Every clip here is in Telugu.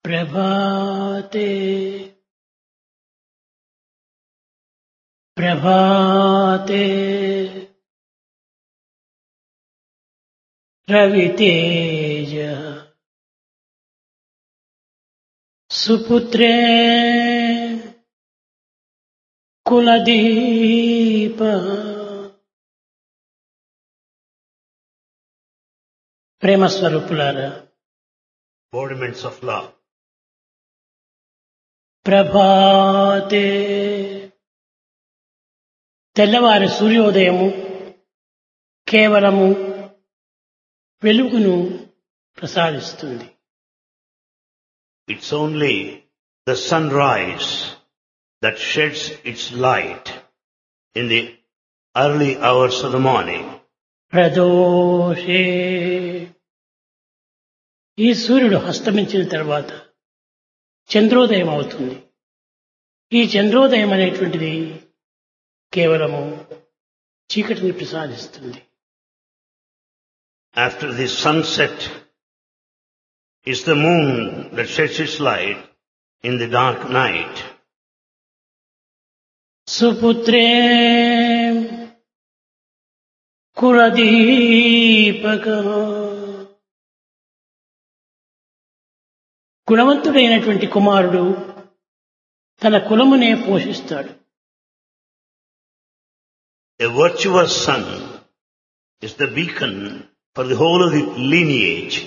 ప్రభాతే ప్రభాతే రవితేజ సుపుత్రే కులదీప ప్రేమ స్వరూపులారా, embodiments of love. ప్రభాతే తెల్లవారి సూర్యోదయము కేవలము వెలుగును ప్రసాదిస్తుంది. It's only the sunrise that sheds its light in the early hours of the morning. ప్రదోషే ఈ సూర్యుడు అస్తమించిన తర్వాత చంద్రోదయం అవుతుంది. ఈ చంద్రోదయం అనేటువంటిది కేవలము చీకటిని ప్రసాదిస్తుంది. After the sunset is the moon that sheds its light in the dark night. సుపుత్రే కులదీపక గుణవంతుడైనటువంటి కుమారుడు తన కులమునే పోషిస్తాడు. A virtuous son is the beacon for the whole of the lineage.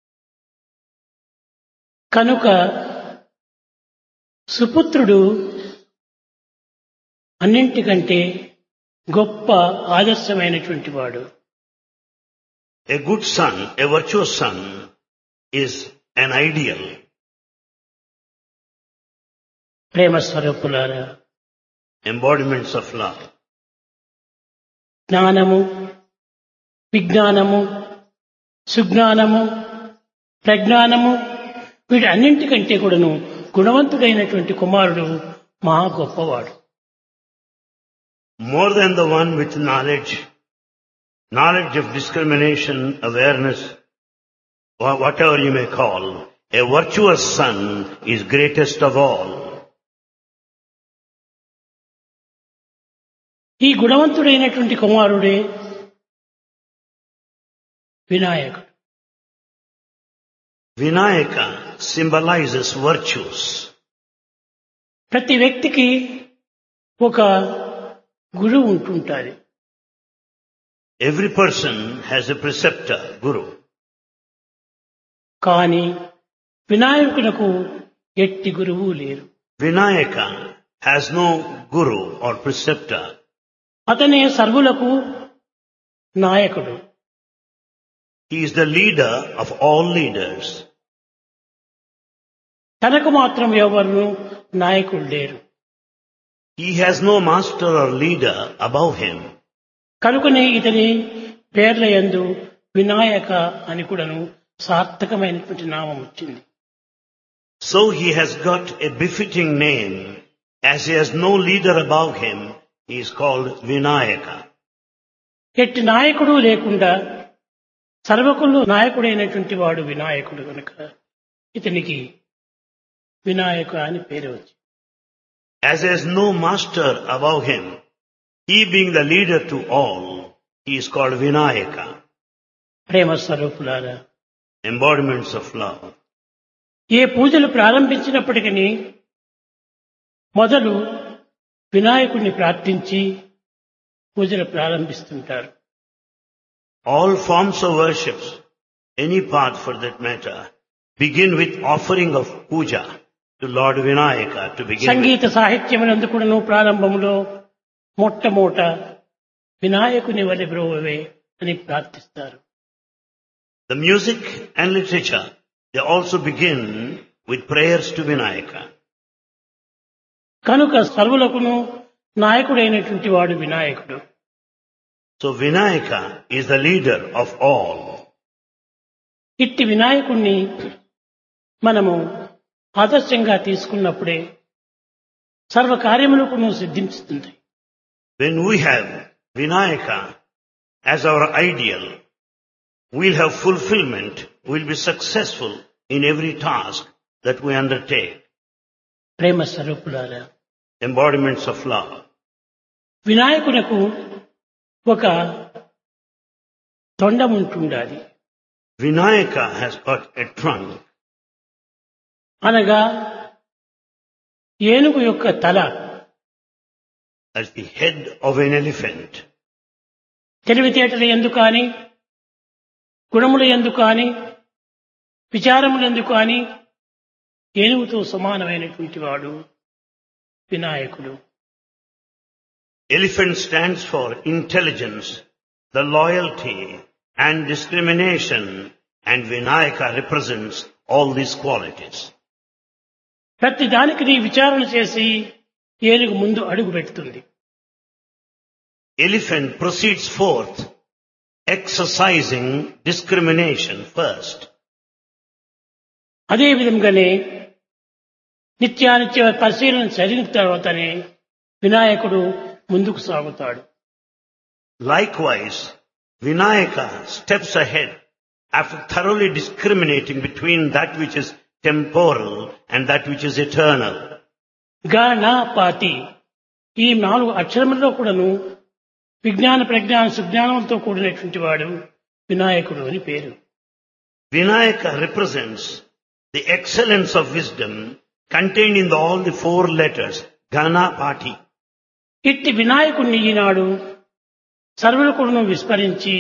కనుక సుపుత్రుడు అన్నింటికంటే గొప్ప ఆదర్శమైనటువంటి వాడు. A good son, a virtuous son is an ideal. ప్రేమ స్వరూపులారా, Embodiments of love. జ్ఞానము, విజ్ఞానము, సుజ్ఞానము, ప్రజ్ఞానము వీటన్నింటికంటే కూడాను గుణవంతుడైనటువంటి కుమారుడు మహా గొప్పవాడు. More than the one with knowledge of discrimination, awareness, or whatever you may call, a virtuous son is greatest of all. ఈ గుణవంతుడైనటువంటి కుమారుడే వినాయకుడు. Vinayaka symbolizes virtues. ప్రతి వ్యక్తికి ఒక గురువు ఉంటుంటారు. Every person has a preceptor, guru. కానీ వినాయకునకు ఎట్టి గురువు లేరు. Vinayaka has no guru or preceptor. అతనే సర్వులకు నాయకుడు. He is the leader of all leaders. తనకు మాత్రం ఎవరు నాయకుడు లేరు. He has no master or leader above him. కనుకనే ఇతని పేర్ల యందు వినాయక అని కూడాను సార్థకమైనటువంటి నామం వచ్చింది. So he has got a befitting name. As he has no leader above him, he is called Vinayaka. ఎట్టి నాయకుడు లేకుండా సర్వకులు నాయకుడైనటువంటి వాడు వినాయకుడు కనుక ఇతనికి వినాయక అని పేరు వచ్చింది. As he has no master above him, he being the leader to all, he is called Vinayaka. ప్రేమ స్వరూపులారా, Embodiments of love. ఏ పూజలు ప్రారంభించినప్పటికీ మొదలు వినాయకుడిని ప్రార్థించి పూజలు ప్రారంభిస్తుంటారు. All forms of worships, any path for that matter, begin with offering of puja to Lord Vinayaka to begin with. సంగీత సాహిత్యమునందు కూడాను ప్రారంభంలో మొట్టమొదట వినాయకుని వలె బ్రోవే అని ప్రార్థిస్తారు. The music and literature, they also begin with prayers to Vinayaka. కనుక సర్వులకును నాయకుడైనటువంటి వాడు వినాయకుడు. So Vinayaka is the leader of all. ఇట్టి వినాయకుణ్ణి మనము ఆదర్శంగా తీసుకున్నప్పుడే సర్వ కార్యములకు సిద్ధించుతుంది. When we have Vinayaka as our ideal, we'll have fulfillment, we'll be successful in every task that we undertake, ప్రేమ స్వరూపులారా, embodiments of love. వినాయకునకు ఒక తొండం ఉంటుండాలి. Vinayaka has got a trunk, అనగా ఏనుగు యొక్క తల, as the head of an elephant. తెలివితేటలు ఎందుకు కానీ, గుణములు ఎందుకు కానీ, విచారములు ఎందుకు కానీ ఏనుగుతో సమానమైనటువంటి వాడు వినాయకుడు. Elephant stands for intelligence, the loyalty and discrimination, and Vinayaka represents all these qualities. ప్రతి దానికి నీ విచారణ చేసి ఏనుగు ముందు అడుగు పెడుతుంది. Elephant proceeds forth exercising discrimination first. అదే విధంగానే నిత్యానిత్య పరిశీలన జరిగిన తర్వాతనే వినాయకుడు ముందుకు సాగుతాడు. Likewise, Vinayaka steps ahead after thoroughly discriminating between that which is temporal and that which is eternal. Ganapati ఈ 4 అక్షరములలో కూడాను విజ్ఞాన ప్రజ్ఞాన సుజ్ఞానంతో కూడినటువంటి వాడు వినాయకుడు అని పేరు. Vinayaka represents the excellence of wisdom contained in all the 4 letters, Ganapati. ఇట్టి వినాయకుడిని ఈనాడు సర్వులు కూడాను విస్మరించి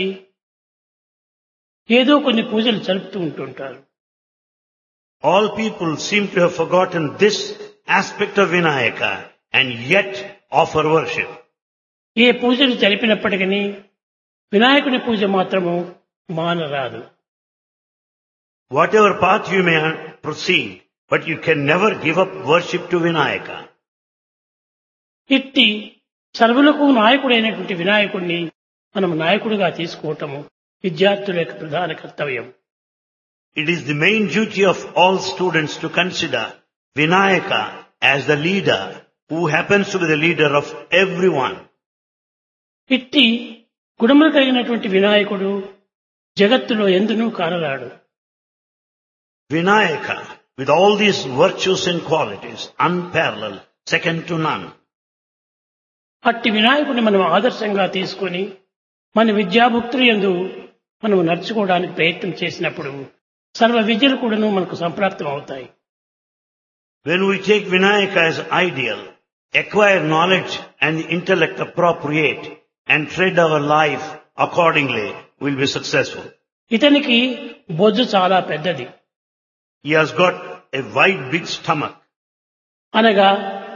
ఏదో కొన్ని పూజలు జరుపుతూ ఉంటుంటారు. All people seem to have forgotten this aspect of Vinayaka and yet offer worship. ఏ పూజలు జరిపినప్పటికీ వినాయకుని పూజ మాత్రము మానరాదు. Whatever path you may proceed, but you can never give up worship to Vinayaka. ఇట్టి సర్వులకు నాయకుడైనటువంటి వినాయకుడిని మనం నాయకుడిగా తీసుకోవటము విద్యార్థుల యొక్క ప్రధాన కర్తవ్యం. It is the main duty of all students to consider Vinayaka as the leader who happens to be the leader of everyone. ఇట్టి గుణములు కలిగినటువంటి వినాయకుడు జగత్తులో ఎందునూ కానరాడు. Vinayaka, with all these virtues and qualities, unparalleled, second to none. అట్టి వినాయకుడిని మనం ఆదర్శంగా తీసుకొని మన విద్యాభుక్తులు యందు మనం నడుచుకోవడానికి ప్రయత్నం చేసినప్పుడు సర్వ విద్యలు కూడాను మనకు సంప్రాప్తం అవుతాయి. When we take Vinayaka as ideal, acquire knowledge and the intellect appropriate, and tread our life accordingly, we'll be successful. ఇతనికి బొజ్జు చాలా పెద్దది. He has got a wide, big stomach. అనగా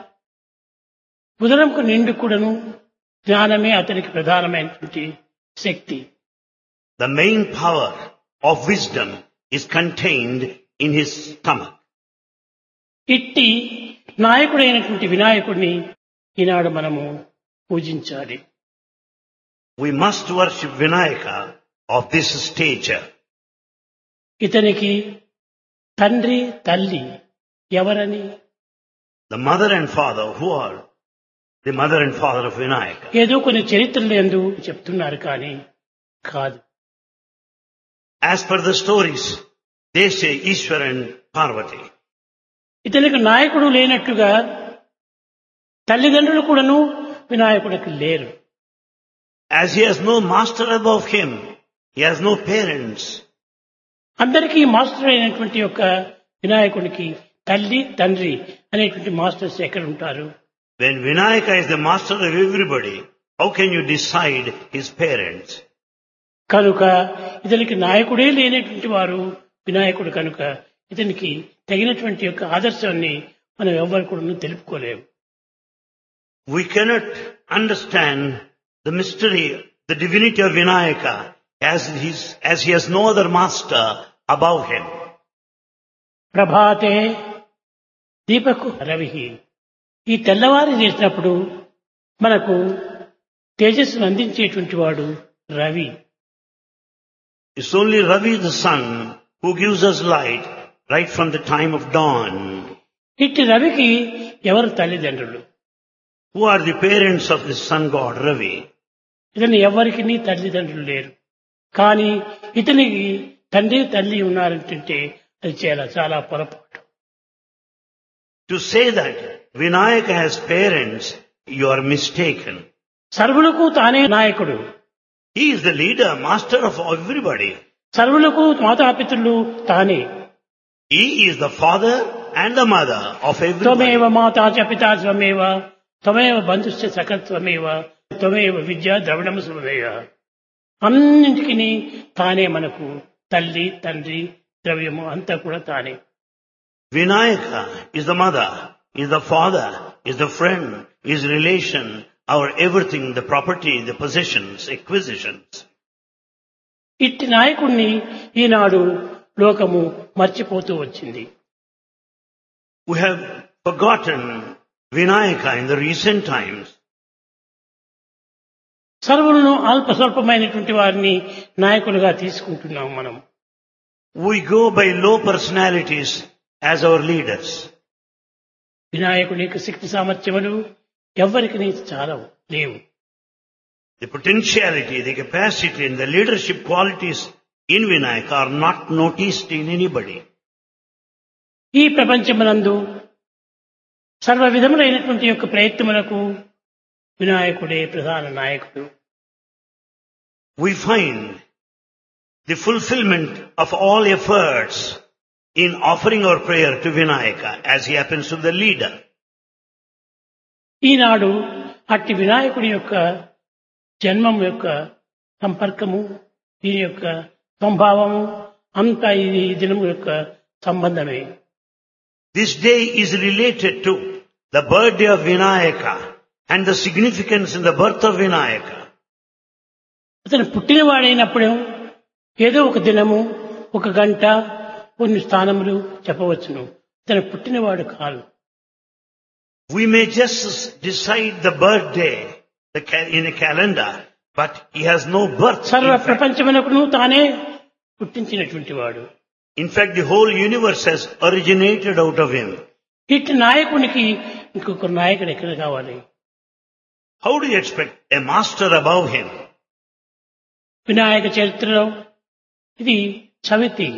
ఉదరంకు నిండు కూడాను జ్ఞానమే అతనికి ప్రధానమైనటువంటి శక్తి. The main power of wisdom is contained in his stomach. ఇట్టి నాయకుడైనటువంటి వినాయకుడిని ఈనాడు మనము పూజించాలి. We must worship Vinayaka of this stature. ఇతనికి తండ్రి తల్లి ఎవరని? The mother and father, who are the mother and father of Vinayaka? ఏదో కొన్ని చరిత్రలు ఎందు చెప్తున్నారు కానీ కాదు. As per the stories, they say Ishwar and Parvati. ఇతనికి నాయకుడు లేనట్టుగా తల్లిదండ్రులు కూడాను వినాయకుడికి లేరు. As he has no master above him, he has no parents. అందరికీ మాస్టర్ అయినటువంటి యొక్క వినాయకుడికి తల్లి తండ్రి అనేటువంటి మాస్టర్స్ ఎక్కడ ఉంటారు? When Vinayaka is the master of everybody, how can you decide his parents? కనుక ఇతనికి నాయకుడే లేనటువంటి వారు వినాయకుడు కనుక ఇతనికి తగినటువంటి యొక్క ఆదర్శాన్ని మనం ఎవరు కూడా తెలుపుకోలేము. We cannot understand the mystery, the divinity of Vinayaka as he has no other master above him. ప్రభాతే దీపకు రవిహి. ఈ తెల్లవారి చేసినప్పుడు మనకు తేజస్సును అందించేటువంటి వాడు Ravi. It's only Ravi the sun who gives us light right from the time of dawn. ఇట్టి రవికి ఎవరు తల్లిదండ్రులు? Who are the parents of the sun god Ravi? ఇతని ఎవరికి తల్లిదండ్రులు లేరు. కానీ ఇతనికి తండ్రి తల్లి ఉన్నారంటే అది చాలా చాలా పొరపాటు. To say that Vinayaka has parents, you are mistaken. సర్వులకు తానే నాయకుడు. He is the leader, master of everybody. సర్వులకు మాతాపితృలు తానే. He is the father and the mother of everybody. త్వమేవ మాతా చ పితా త్వమేవ త్వమేవ బంధుశ్చ సఖా త్వమేవ త్వమేవ విద్యా ద్రవిణం స్వమేవ. అన్నింటికి తానే మనకు తల్లి, తండ్రి, ద్రవ్యము అంతా కూడా తానే. Vinayaka is the mother, is the father, is the friend, is relation, our everything, the property, the possessions, acquisitions. ఇట్టి నాయకుణ్ణి ఈనాడు లోకము మర్చిపోతూ వచ్చింది. We have forgotten Vinayaka in the recent times. సర్వులను అల్ప స్వల్పమైనటువంటి వారిని నాయకులుగా తీసుకుంటున్నాం మనం. We go by low personalities as our leaders. వినాయకుని యొక్క శక్తి సామర్థ్యములు ఎవ్వరికి చాలా లేవు. The potentiality, the capacity and the leadership qualities in Vinayaka are not noticed in anybody. ఈ ప్రపంచమునందు సర్వ విధములైనటువంటి యొక్క ప్రయత్నములకు వినాయకుడే ప్రధాన నాయకుడు. We find the fulfillment of all efforts in offering our prayer to Vinayaka as he happens to be the leader. ఈనాడు అట్టి వినాయకుడి యొక్క జన్మం యొక్క సంపర్కము, దీని యొక్క సంభావము అంతా ఇది ఈ దినము యొక్క సంబంధమే. This day is related to the birthday of Vinayaka and the significance in the birth of Vinayaka. అతను పుట్టినవాడైనప్పుడు ఏదో ఒక దినము, ఒక గంట, కొన్ని స్థానములు చెప్పవచ్చును. అతను పుట్టినవాడు కాదు. We may just decide the birthday in a calendar, but he has no birth. సర్వ ప్రపంచమునకును తానే పుట్టించినటువంటి వాడు. In fact, the whole universe has originated out of him. ఇట్టి నాయకునికి ఇంకొక నాయకుడు ఎక్కడ కావాలి? How do you expect a master above him? Vinayaka చరిత్రలో ఇది Chavithi.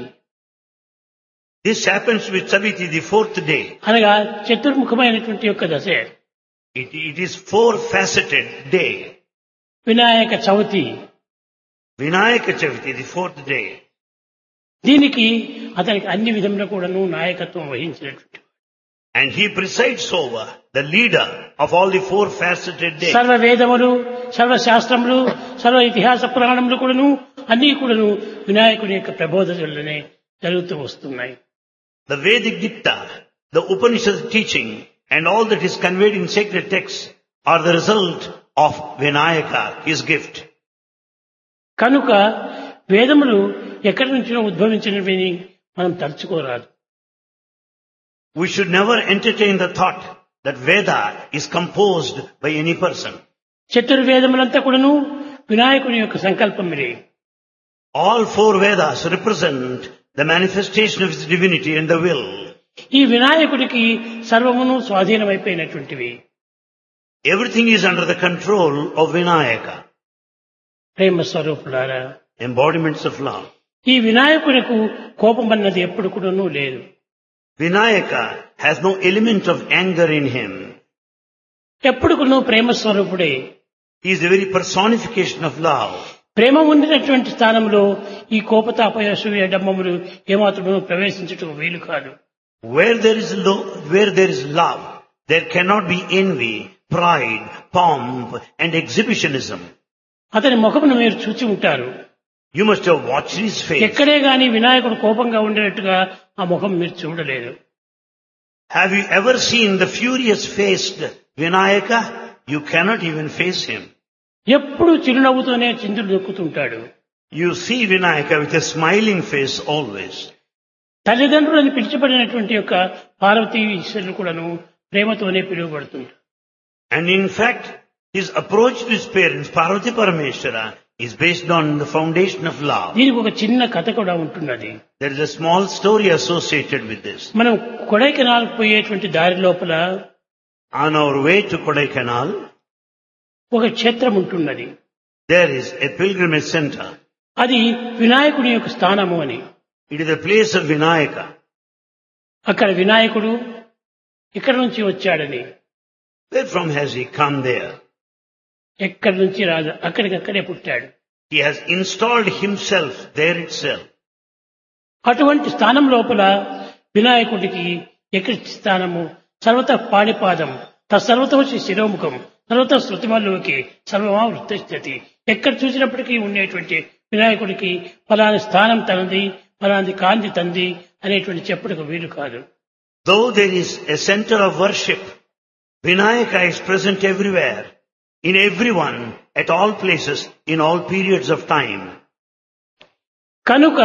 This happens with Saviti, the fourth day. అనగా చతుర్ముఖమైనటువంటి యొక్క దశ. It is four-faceted day. Vinayaka Chavithi. Vinayaka Chaviti, the fourth day. దీనికి అతనికి అన్ని విధంలో కూడాను నాయకత్వం వహించినటువంటి. And he presides over the leader of all the four-faceted days. సర్వ వేదములు, సర్వ శాస్త్రములు, సర్వ ఇతిహాస పురాణములు కూడాను అన్ని కూడాను వినాయకుని యొక్క ప్రబోధనలోనే జరుగుతూ వస్తున్నాయి. The Vedic dicta, the Upanishad teaching and all that is conveyed in sacred texts are the result of Vinayaka, his gift. కనుక వేదములు ఎక్కడి నుంచో ఉద్భవించినవి మనం తలుచుకోరాదు. We should never entertain the thought that Veda is composed by any person. చతుర్వేదములంతా కూడాను వినాయకుని యొక్క సంకల్పములే. All four Vedas represent the manifestation of his divinity and the will. ఈ వినాయకుడికి సర్వమును స్వాధీనమైపోయినటువంటివి. Everything is under the control of Vinayaka. ప్రేమ స్వరూపులారా, Embodiments of love. ఈ వినాయకుడికి కోపం అన్నది ఎప్పుడు కూడాను లేదు. Vinayaka has no element of anger in him. ఎప్పుడు కూడాను ప్రేమ స్వరూపుడే. He is the very personification of love. ప్రేమ ఉండినటువంటి స్థానంలో ఈ కోపతాపయ అసూయ డమ్మములు ఏమాత్రము ప్రవేశించటం వీలు కాదు. Where there is love, there cannot be envy, pride, pomp and exhibitionism. అతని ముఖమును మీరు చూచి ఉంటారు. You must have watched his face. ఎక్కడే గాని వినాయకుడు కోపంగా ఉండేట్టుగా ఆ ముఖం మీరు చూడలేదు. Have you ever seen the furious faced Vinayaka? You cannot even face him. ఎప్పుడు చిరునవ్వుతోనే చిందులు దొక్కుతుంటాడు. You see Vinayaka with a smiling face always. తల్లిదండ్రులని పిలిచిపడినటువంటి యొక్క పార్వతీ ఈశ్వరులు కూడాను ప్రేమతోనే పిలువబడుతుంటారు. And in fact, his approach to his parents, Parvati Parameshwara, is based on the foundation of love. దీనికి ఒక చిన్న కథ కూడా ఉంటున్నది. There is a small story associated with this. మనం కొడైకెనాల్ పోయేటువంటి దారి లోపల On our way to Kodaikanal, ఒక క్షేత్రం ఉంటున్నది. there is a pilgrimage center. అది వినాయకుడి యొక్క స్థానము అని. It is a place of Vinayaka. అక్కడ వినాయకుడు ఇక్కడ నుంచి వచ్చాడని. Where from has he come there? ఎక్కడి నుంచి రాదు, అక్కడికక్కడే పుట్టాడు. He has installed himself there itself. అటువంటి స్థానం లోపల వినాయకుడికి ఎక్కడి స్థానము? సర్వత పాణిపాదం, తత్సర్వతోచి శిరోముఖం, సర్వత శృతిమల్లోకి సర్వమా వృత్తస్థితి. ఎక్కడ చూసినప్పటికీ ఉండేటువంటి వినాయకుడికి ఫలాని స్థానం తనది, ఫలాని కాంతి తంది అనేటువంటి చెప్పుటకు వీలు కాదు. Though there is a center of worship, Vinayaka is present everywhere, in everyone, at all places, in all periods of time. కనుక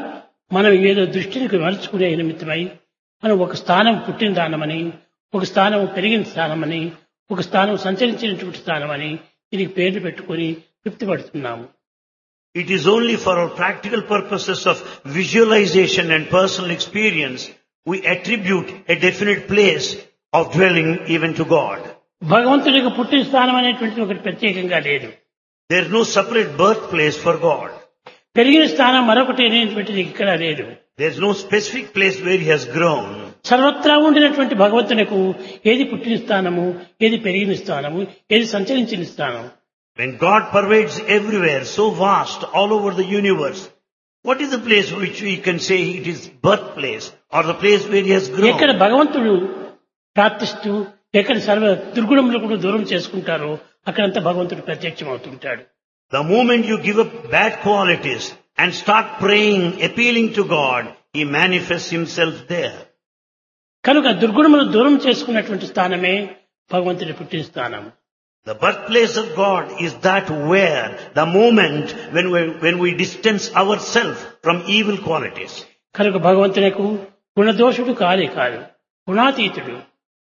మనం ఏదో దృష్టిని మలుచుకునే నిమిత్తమై మనం ఒక స్థానం పుట్టిన స్థానమని, ఒక స్థానం పెరిగిన స్థానమని, ఒక స్థానం సంచరించినటువంటి స్థానమని దీనికి పేర్లు పెట్టుకొని తృప్తి పడుతున్నాము. It is only for our practical purposes of visualization and personal experience we attribute a definite place of dwelling even to God. భగవంతుడికి పుట్టిన స్థానం అనేటువంటిది ఒకటి ప్రత్యేకంగా లేదు. There is no separate birthplace for God. పెరిగిన స్థానం మరొకటి అనేటువంటిది ఇక్కడ లేదు. There is no specific place where he has grown. సర్వత్రా ఉండినటువంటి భగవంతునికి ఏది పుట్టిన స్థానము, ఏది పెరిగిన స్థానము, ఏది సంచరించిన స్థానం? When God pervades everywhere, so vast, all over the universe, what is the place which we can say it is birthplace or the place where he has grown? ఎక్కడ భగవంతుడు ప్రార్థిస్తూ ఎక్కడ సర్వ దుర్గుణములు కూడా దూరం చేసుకుంటారో అక్కడంతా భగవంతుడు ప్రత్యక్షం అవుతుంటాడు. The moment you give up bad qualities and start praying, appealing to God, he manifests himself there. కనుక దుర్గుణములు దూరం చేసుకున్నటువంటి స్థానమే భగవంతుడి పుట్టిన స్థానం. The birthplace of God is that where the moment when we distance ourselves from evil qualities. కనుక భగవంతునికి గుణదోషుడు కాదే కాదు, గుణాతీతుడు.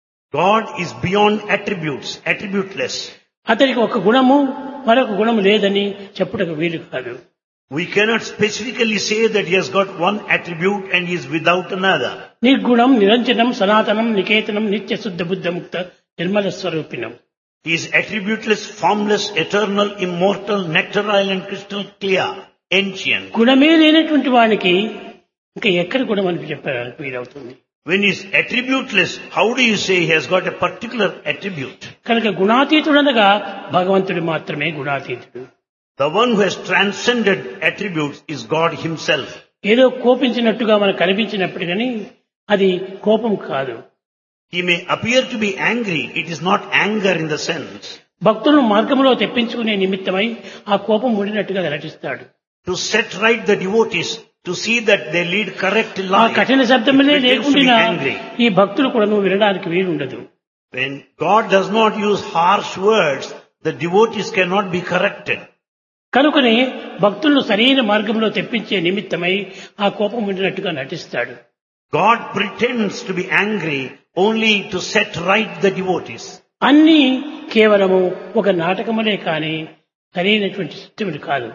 God is beyond attributes, attributeless. అతనికి ఒక గుణము మరొక గుణము లేదని చెప్పుటకు వీలు కాదు. We cannot specifically say that he has got one attribute and he is without another. నిర్గుణం, నిరంజనం, సనాతనం, నికేతనం, నిత్య శుద్ధ బుద్ధ ముక్త Nirmala స్వరూపిణం. He is attributeless, formless, eternal, immortal, nectarile and crystal clear, ancient. గుణమే లేనటువంటి వానికి ఇంకా ఎక్కడ గుణం అని చెప్పడానికి వీలవుతుంది? When he is attributeless, how do you say he has got a particular attribute? కనుక గుణాతీతుడనగా భగవంతుడు మాత్రమే గుణాతీతుడు. The one who has transcended attributes is God himself. ఏదో కోపించినట్టుగా మనకు కనిపించినప్పుడు కానీ అది కోపం కాదు. He may appear to be angry. It is not anger in the sense. భక్తులను మార్గంలో తెప్పించుకునే నిమిత్తమై ఆ కోపం ఉండినట్టుగా నటిస్తాడు. To set right the devotees, to see that they lead correct ఆ life. కఠిన శబ్దములే He pretends to be లేకుండా angry. ఈ భక్తులు కూడా వినడానికి వీలుండదు. When God does not use harsh words, the devotees cannot be corrected. కనుకనే భక్తులను సరైన మార్గంలో తెప్పించే నిమిత్తమై ఆ కోపం ఉండినట్టుగా నటిస్తాడు. God pretends to be angry only to set right the devotees. అన్నీ కేవలము ఒక నాటకములే కాని సరైనటువంటి సత్యములు కాదు.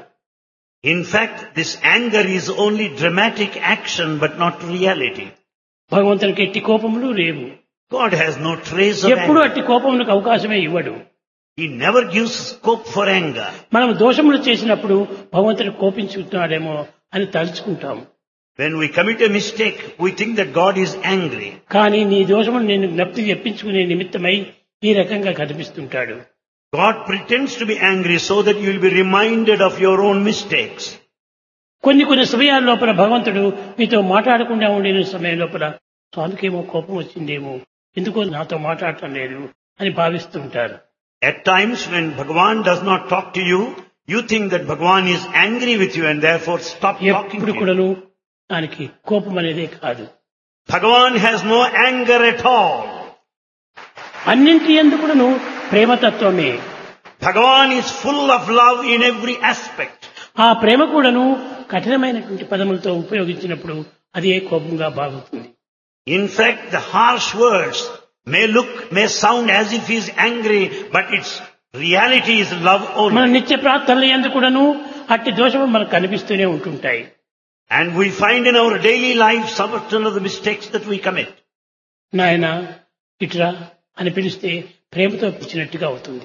In fact, this anger is only dramatic action but not reality. భగవంతునికి ఎట్టి కోపములు లేవు. God has no trace of ఎప్పుడు anger. అట్టి కోపములకు అవకాశమే ఇవ్వడు. He never gives scope for anger. మనం దోషములు చేసినప్పుడు భగవంతుడు కోపించుతున్నాడేమో అని తలుచుకుంటాం. When we commit a mistake, we think that God is angry. కానీ నీ దోషములు నేను జ్ఞప్తి చెప్పించుకునే నిమిత్తమై ఈ రకంగా కనిపిస్తుంటాడు. God pretends to be angry so that you will be reminded of your own mistakes. కొన్ని సమయాల లోపల భగవంతుడు మీతో మాట్లాడకుండా ఉండిన సమయం లోపల స్వామికేమో కోపం వచ్చిందేమో, ఎందుకో నాతో మాట్లాడటం లేదు అని భావిస్తుంటారు. At times when Bhagavan does not talk to you, you think that Bhagavan is angry with you and therefore stop talking ఎప్పుడు to you. కూడాను దానికి కోపం అనేదే కాదు. Bhagavan has no anger at all. అన్నింటి ఎందుకును ప్రేమతత్వమే. Bhagavan is full of love in every aspect. ఆ ప్రేమ కూడాను కఠినమైనటువంటి పదములతో ఉపయోగించినప్పుడు అదే కోపంగా బాగుతుంది. In fact, the harsh words may sound as if he is angry, but its reality is love మన only. నిత్య ప్రార్థనలు ఎందుకును అట్టి దోషములు మనకు కనిపిస్తూనే ఉంటుంటాయి. And we find in our daily life certain of the mistakes that we commit. నాయన ఇట్రా అని పిలిస్తే ప్రేమతో పిలిచినట్టుగా అవుతుంది.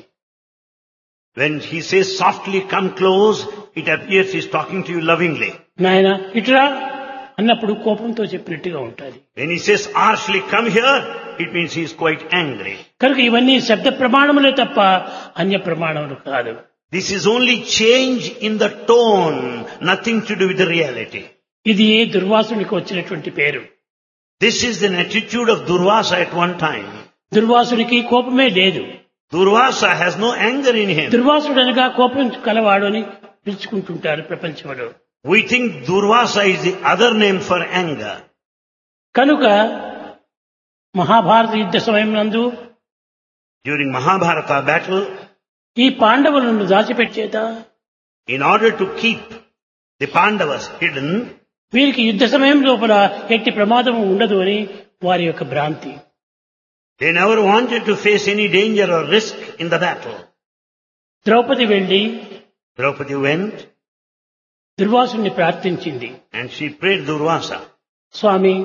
When he says softly, come close, it appears he is talking to you lovingly. నాయన ఇట్రా అన్నప్పుడు కోపంతో చెప్పినట్టుగా ఉంటుంది. When he says harshly, come here, it means he is quite angry. కనుక ఇవన్నీ శబ్ద ప్రమాణములే తప్ప అన్య ప్రమాణములు కాదు. This is only change in the tone, nothing to do with the reality. ఇది దుర్వాసునికి వచ్చినటువంటి పేరు. This is an attitude of Durvasa at one time. దుర్వాసునికి కోపమే లేదు. Durvasa has no anger in him. దుర్వాసుడు అనగా కోపం కలవాడు అని పిలుచుకుంటుంటారు ప్రపంచంలో. We think Durvasa is the other name for anger. కనుక మహాభారత యుద్ధ సమయం నందు During Mahabharata battle, ఈ పాండవులను దాచిపెట్టేత in order to keep the Pandavas hidden, వీరికి యుద్ధ సమయం లోపల ఎట్టి ప్రమాదం ఉండదు అని వారి యొక్క భ్రాంతి. they never wanted to face any danger or risk in the battle. Draupadi వెళ్లి Draupadi went దుర్వాసుని ప్రార్థించింది. and she prayed Durvasa, Swamy,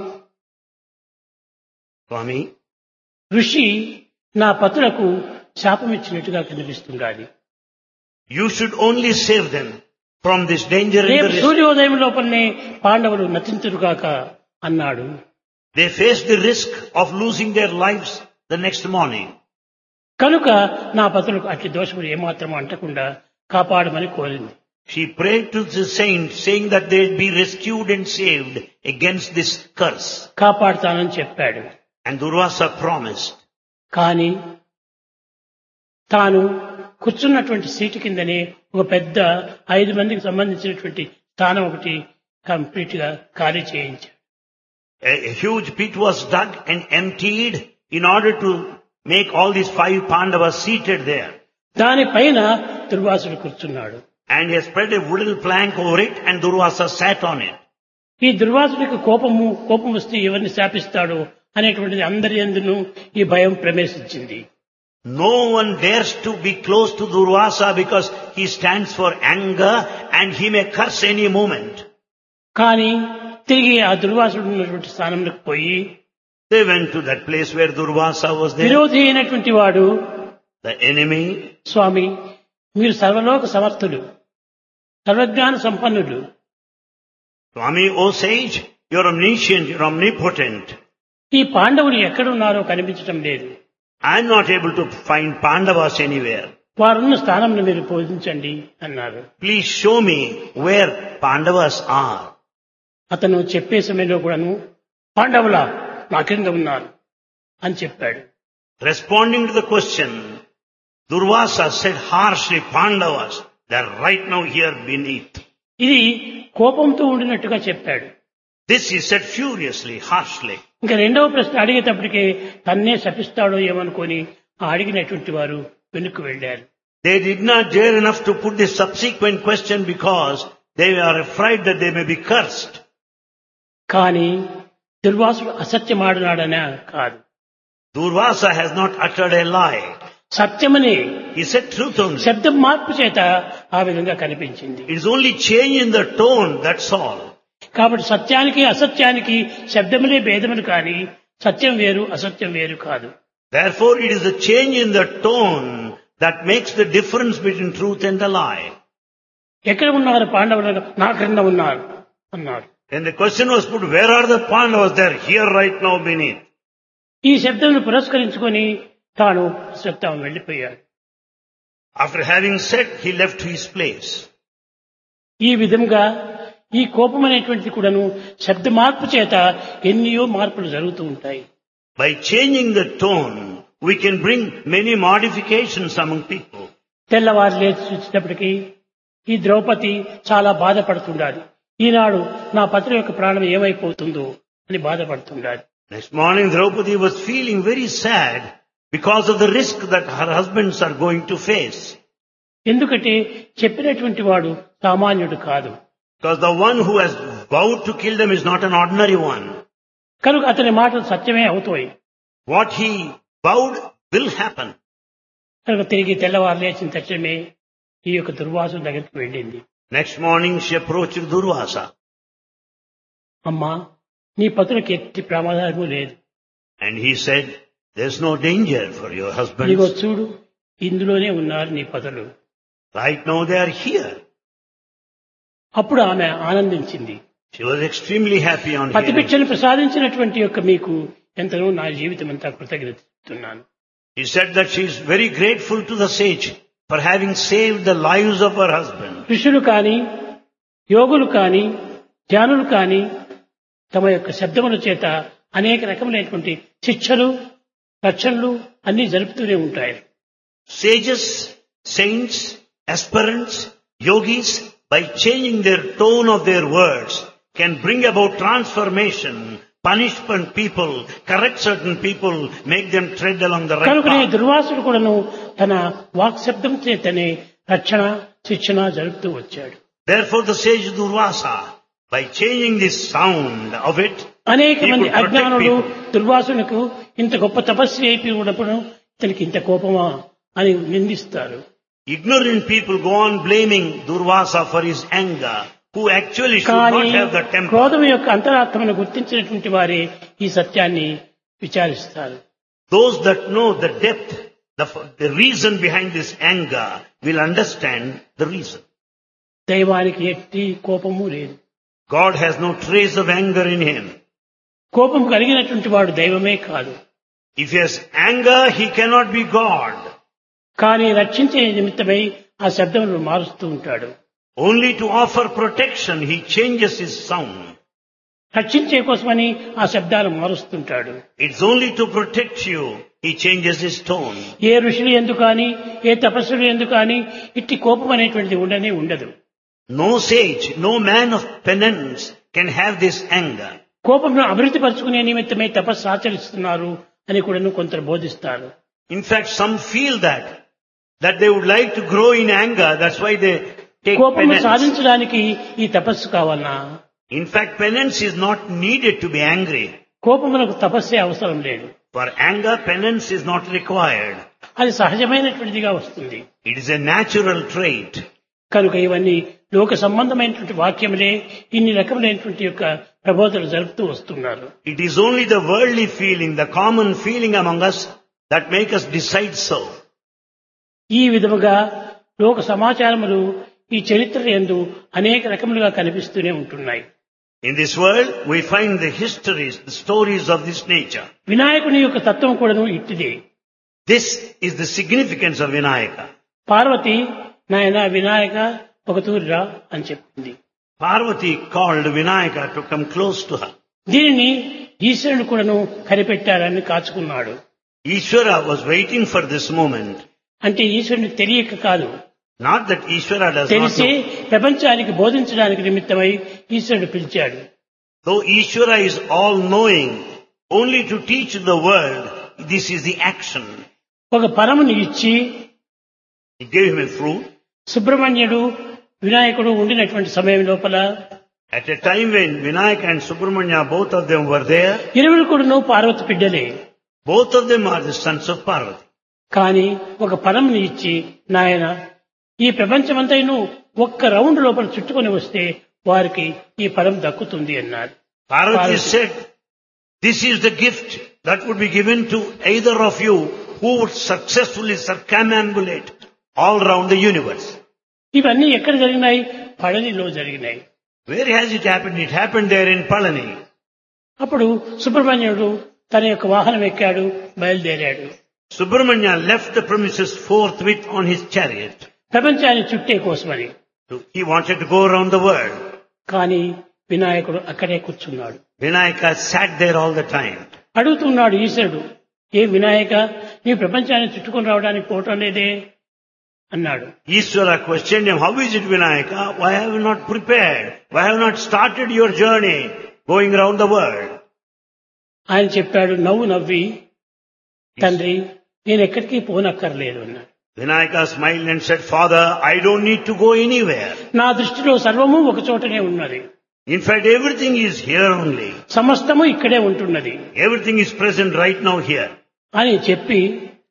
Swami, ఋషి నా పతులకు శాపమిచ్చినట్టుగా కనిపిస్తుండాలి. you should only save them from this danger in the రేపు risk. సూర్యోదయం లోపలనే పాండవులు నతింతురుగాక అన్నాడు. They faced the risk of losing their lives the next morning. కనుక నా పతులకు అట్టి దోషములు ఏమాత్రం అంటకుండా కాపాడమని కోరింది. She prayed to the saint saying that they would be rescued and saved against this curse. కాపాడుతానని చెప్పాడు. And Durvasa promised. కానీ తాను కూర్చున్నటువంటి సీటు కిందనే ఒక పెద్ద 5 మందికి సంబంధించినటువంటి స్థానం ఒకటి కంప్లీట్ గా ఖాళీ చేయించాడు. A huge pit was dug and emptied in order to make all these 5 Pandavas seated there. దానిపైన దుర్వాసుడు కూర్చున్నాడు. And he has spread a wooden plank over it and Durvasa sat on it. ఈ దుర్వాసుడికి కోపం వస్తే ఎవరిని శాపిస్తాడో అనేటువంటిది అందరి యందును ఈ భయం ప్రవేశించింది. No one dares to be close to Durvasa because he stands for anger and he may curse any moment. కానీ తిరిగి ఆ దుర్వాసుడు ఉన్నటువంటి స్థానంలోకి పోయి They went to that place where Durvasa was there. విరోధి అయినటువంటి వాడు, The enemy, స్వామి మీరు సర్వలోక సమర్థులు, సర్వజ్ఞాన సంపన్నులు, Swami, O sage, you're omniscient, you're omnipotent. ఈ పాండవులు ఎక్కడున్నారో కనిపించటం లేదు. I'm not able to find Pandavas anywhere. వారున్న స్థానంలో మీరు బోధించండి అన్నారు. Please show me where Pandavas are. అతను చెప్పే సమయంలో కూడాను పాండవులా నా కింద ఉన్నారు అని చెప్పాడు. Responding to the question, Durvasa said harshly, Pandavas, they're right now here beneath. ఇది కోపంతో ఉండినట్టుగా చెప్పాడు. This he said furiously, harshly. ఇంకా రెండవ ప్రశ్న అడిగేటప్పటికే తన్నే శపిస్తాడో ఏమనుకొని ఆ అడిగినటువంటి వారు వెనుక్కు వెళ్లారు. They did not dare enough to put the subsequent question because they are afraid that they may be cursed. కానీ దుర్వాసుడు అసత్యమాడినాడనే కాదు, Durvasa has not uttered a lie. సత్యమని He said truth only. శబ్దం మార్పు చేత ఆ విధంగా కనిపించింది. It is only change in the tone, that's all. కాబట్టి సత్యానికి అసత్యానికి శబ్దములే భేదములు కానీ సత్యం వేరు అసత్యం వేరు కాదు. Therefore, it is the change in the tone that makes the difference between truth and the lie. ఎక్కడ ఉన్నారు పాండవులు? నా క్రింద ఉన్నారు అన్నారు. When the question was put, where are the Pandavas? They are here right now beneath. ఈ శబ్దమును పురస్కరించుకొని తాను చెప్తాం వెళ్లిపోయాడు. After having said, he left his place. ఈ విధంగా ఈ కోపం అనేటువంటిది కూడాను శబ్ద మార్పు చేత ఎన్నో మార్పులు జరుగుతూ ఉంటాయి. By changing the tone, we can bring many modifications among people. తెల్లవారు లేచి చూసేటప్పటికీ ఈ ద్రౌపది చాలా బాధపడుతుండాలి. ఈనాడు నా పతి యొక్క ప్రాణం ఏమైపోతుందో అని బాధపడుతుండాలి. Next morning, Draupadi was feeling very sad because of the risk that her husbands are going to face. ఎందుకంటే చెప్పినటువంటి వాడు సామాన్యుడు కాదు. Because the one who has vowed to kill them is not an ordinary one. కనుక అతని మాటలు సత్యమే అవుతాయి. What he vowed will happen. కనుక తిరిగి తెల్లవారు లేచిన తక్షణమే ఈ యొక్క దుర్వాసుని దగ్గరికి వెళ్ళింది. Next morning, she approached Durvasa. అమ్మా, నీ పతులకు ఎట్టి ప్రమాదము లేదు. And he said, there's no danger for your నీగో husbands. చూడు, ఇందులోనే ఉన్నారు నీ పతులు. Right now they are here. అప్పుడు ఆమె ఆనందించింది. She was extremely happy on hearing. పతిభిక్షను ప్రసాదించినటువంటి యొక్క మీకు ఎంతనో నా జీవితం అంతా కృతజ్ఞత చెప్తున్నాను. He said that she is very grateful to the sage for having saved the lives of her husband. ఋషులు కాని యోగులు కాని ధ్యానులు కాని తమ యొక్క శబ్దముల చేత అనేక రకములైనటువంటి శిక్షలు రక్షణలు అన్ని జరుపుతూనే ఉంటాయి. Sages, saints, aspirants, yogis, by changing their tone of their words, can bring about transformation, punish people, correct certain people, make them tread along the right కనుకనే path. దుర్వాసుడు కూడాను తన వాక్ శబ్దం చేతనే రక్షణ శిక్షణ జరుపుతూ వచ్చాడు. Therefore the sage Durvasa, by changing this sound of it, అనేక he మంది could protect అజ్ఞానులు people. దుర్వాసునికి ఇంత గొప్ప తపస్వి అయిపోయి ఉన్నప్పుడు ఇతనికి ఇంత కోపమా అని నిందిస్తారు. Ignorant people go on blaming Durvasa for his anger, who actually should కానీ not have the temper. క్రోధం యొక్క అంతరాత్మను గుర్తించినటువంటి వారే ఈ సత్యాన్ని విచారిస్తారు. Those that know the depth, the reason behind this anger will understand the reason. దైవానికి ఎట్టి కోపము లేదు. God has no trace of anger in him. కోపం కలిగినటువంటి వాడు దైవమే కాదు. If he has anger, he cannot be God. కానీ రక్షించే నిమిత్తమై ఆ శబ్దములను మారుస్తూ ఉంటాడు. Only to offer protection, he changes his sound. రక్షించే కోసమని ఆ శబ్దాలు మారుస్తుంటాడు. It's only to protect you, he changes his tone. ఏ ఋషులు ఎందుకు కానీ ఏ తపస్సులు ఎందుకు కానీ ఇట్టి కోపం అనేటువంటిది ఉండనే ఉండదు. No sage, no man of penance can have this anger. కోపంను అభివృద్ధి పరుచుకునే నిమిత్తమే తపస్సు ఆచరిస్తున్నారు అని కూడా కొందరు బోధిస్తారు. In fact, some feel that they would like to grow in anger, that's why they take కోపము penance. సాధించడానికి ఈ తపస్సు కావాలనా? In fact, penance is not needed to be angry. కోపమునకు తపస్సే అవసరం లేదు. For anger, penance is not required. అది సహజమైనటువంటిదిగా వస్తుంది. It is a natural trait. కనుక ఇవన్నీ లోక సంబంధమైనటువంటి వాక్యములే ఇన్ని రకములైనటువంటి యొక్క ప్రబోధనలు జరుపుతూ వస్తున్నారు. It is only the worldly feeling, the common feeling among us that make us decide so. ఈ విధముగా లోక సమాచారములు ఈ చరిత్ర యందు అనేక రకములుగా కనిపిస్తూనే ఉంటున్నాయి. In this world, we find the histories, the stories of this nature. వినాయకుని యొక్క తత్వం కూడాను ఇట్టిదే. This is the significance of Vinayaka. Parvati నాయన వినాయక ఒక తూరిరా అని చెప్పింది. Parvati called Vinayaka to come close to her. దీనిని ఈశ్వరుడు కూడాను కనిపెట్టారని కాచుకున్నాడు. Ishvara was waiting for this moment. అంటే ఈశ్వరునికి తెలియక కాదు, Not that Ishvara does not తెలిసే know. ప్రపంచానికి బోధించడానికి నిమిత్తమై ఈశ్వరుడు పిలిచాడు. Though Ishvara is all-knowing, only to teach the world, this is the action. ఒక పరముని ఇచ్చి He gave him a fruit. సుబ్రహ్మణ్యుడు వినాయకుడు ఉండినటువంటి సమయం లోపల At a time when Vinayaka and Subramanya, both of them were there, ఇరువురు కూడాను పార్వతి బిడ్డలే. both of them are the sons of Parvati. కానీ ఒక పరముని ఇచ్చి నాయన ఈ ప్రపంచమంతైను ఒక్క రౌండ్ లోపల చుట్టుకొని వస్తే వారికి ఈ పరం దక్కుతుంది అన్నారు. Parvati said, this is the gift that would be given to either of you who would successfully circumambulate all round the universe. ఇవన్నీ ఎక్కడ జరిగినాయి? పళనిలో జరిగినాయి. Where has it happened? It happened there in Palani. అప్పుడు సుబ్రహ్మణ్యుడు తన యొక్క వాహనం ఎక్కాడు, బయలుదేరాడు. Subramanya left the premises forthwith on his chariot. ప్రపంచాన్ని చుట్టే కోసమని. He wanted to go around the world. కానీ వినాయకుడు అక్కడే కూర్చున్నాడు. Vinayaka sat there all the time. అడుగుతున్నాడు ఈశ్వరుడు, ఏ వినాయక నీ ప్రపంచాన్ని చుట్టుకొని రావడానికి పోవటం లేదే అన్నాడు. Ishvara questioned him, how is it Vinayaka? Why have you not prepared? Why have you not started your journey going around the world? ఆయన చెప్పాడు, నవ్వి తండ్రి నేను ఎక్కడికి పోనక్కర్లేదు అన్నాడు. Vinayaka smiled and said, Father, I don't need to go anywhere. నా దృష్టిలో సర్వము ఒక చోటనే ఉన్నది. In fact, everything is here only. సమస్తము ఇక్కడే ఉంటున్నది Everything is present right now here. అని చెప్పి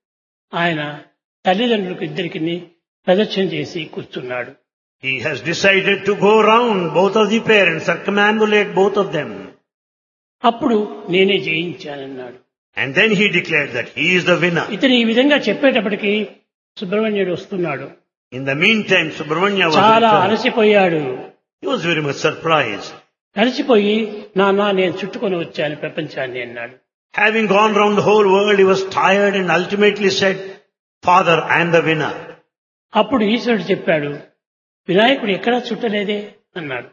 ఆయన తల్లిదండ్రులకు ఇద్దరికి ప్రదక్షిణ చేసి కూర్చున్నాడు. He has decided to go around both of the parents, circumambulate both of them. అప్పుడు నేనే జయించానన్నాడు. And then he declared that he is the winner. ఇతను ఈ విధంగా చెప్పేటప్పటికి సుబ్రహ్మణ్యుడు వస్తున్నాడు. In the meantime, Subramanya was చాలా returned. అలసిపోయాడు. He was very much surprised. అలసిపోయి నాన్న నేను చుట్టుకొని వచ్చాను ప్రపంచాన్ని అన్నాడు. Having gone round the whole world, he was tired and ultimately said, Father, I am the winner. అప్పుడు ఈశ్వరుడు చెప్పాడు, వినాయకుడు ఎక్కడా చుట్టలేదే అన్నాడు.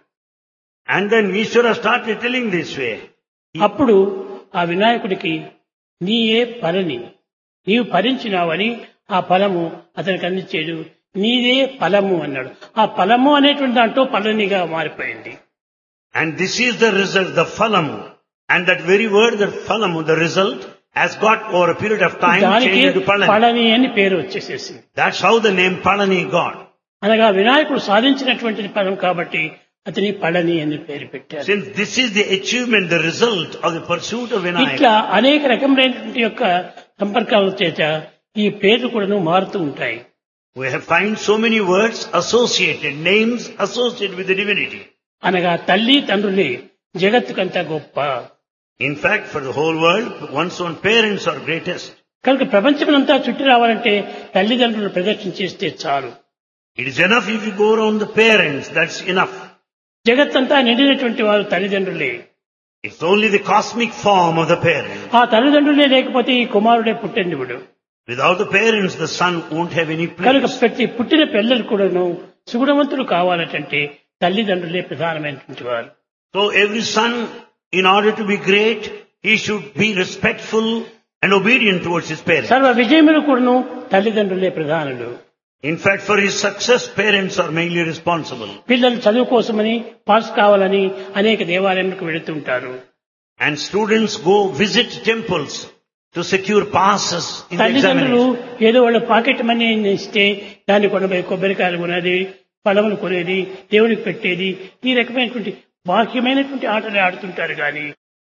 And then Ishvara started telling this way. అప్పుడు ఆ వినాయకుడికి నీయే పలని, నీవు ఫలించినావని ఆ ఫలము అతనికి అందించేడు. నీదే ఫలము అన్నాడు. ఆ ఫలము అనేటువంటి దాంట్లో పలనిగా మారిపోయింది. And this is the result, the phalam. And that very word, that phalam, the result, has got over a period of time దానికి changed to Palani. పళని అని పేరు వచ్చేసేసింది. That's how the name Palani got. అనగా వినాయకుడు సాధించినటువంటి ఫలం కాబట్టి అతని పళని అని పేరు పెట్టారు. Since this is the achievement, the result of the pursuit of Vinayaka. ఇట్లా అనేక రకములైనటువంటి యొక్క సంపర్కాల చేత ఈ పేర్లు కూడా మారుతూ ఉంటాయి. We have find so many words associated, names associated with the divinity. అనగా తల్లి తండ్రులే జగత్తుకంతా గొప్ప. In fact, for the whole world, one's own parents are greatest. కనుక ప్రపంచమంతా చుట్టి రావాలంటే తల్లిదండ్రులు ప్రదక్షిణ చేస్తే చాలు. It is enough if you go around the parents, that's enough. జగత్తంతా నిండినటువంటి వారు తల్లిదండ్రులే. It's only the cosmic form of the parent. ఆ తల్లిదండ్రులే లేకపోతే ఈ కుమారుడే పుట్టనివుడు. Without the parents, the son won't have any కనుక place. ప్రతి పుట్టిన పిల్లలు కూడాను సుగుణవంతులు కావాలంటే తల్లిదండ్రులే ప్రధానమైనటువంటి వారు. So every son, in order to be great, he should be respectful and obedient towards his parents. సర్వ విజయములు కూడాను తల్లిదండ్రులే ప్రధానులు. In fact, for his success, parents are mainly responsible. పిల్లలు చదువు కోసమని పాస్ కావాలని అనేక దేవాలయాలకు వెళుతుంటారు. And students go visit temples to secure passes in the తల్లిదండ్రులు examination. ఏదో వాళ్ళ పాకెట్ మనీ ఇస్తే దాన్ని కొనబోయి కొబ్బరికాయలు కొనేది, ఫలములు కొనేది, దేవుడికి పెట్టేది, ఈ రకమైనటువంటి బాహ్యమైనటువంటి ఆటలు ఆడుతుంటారు కానీ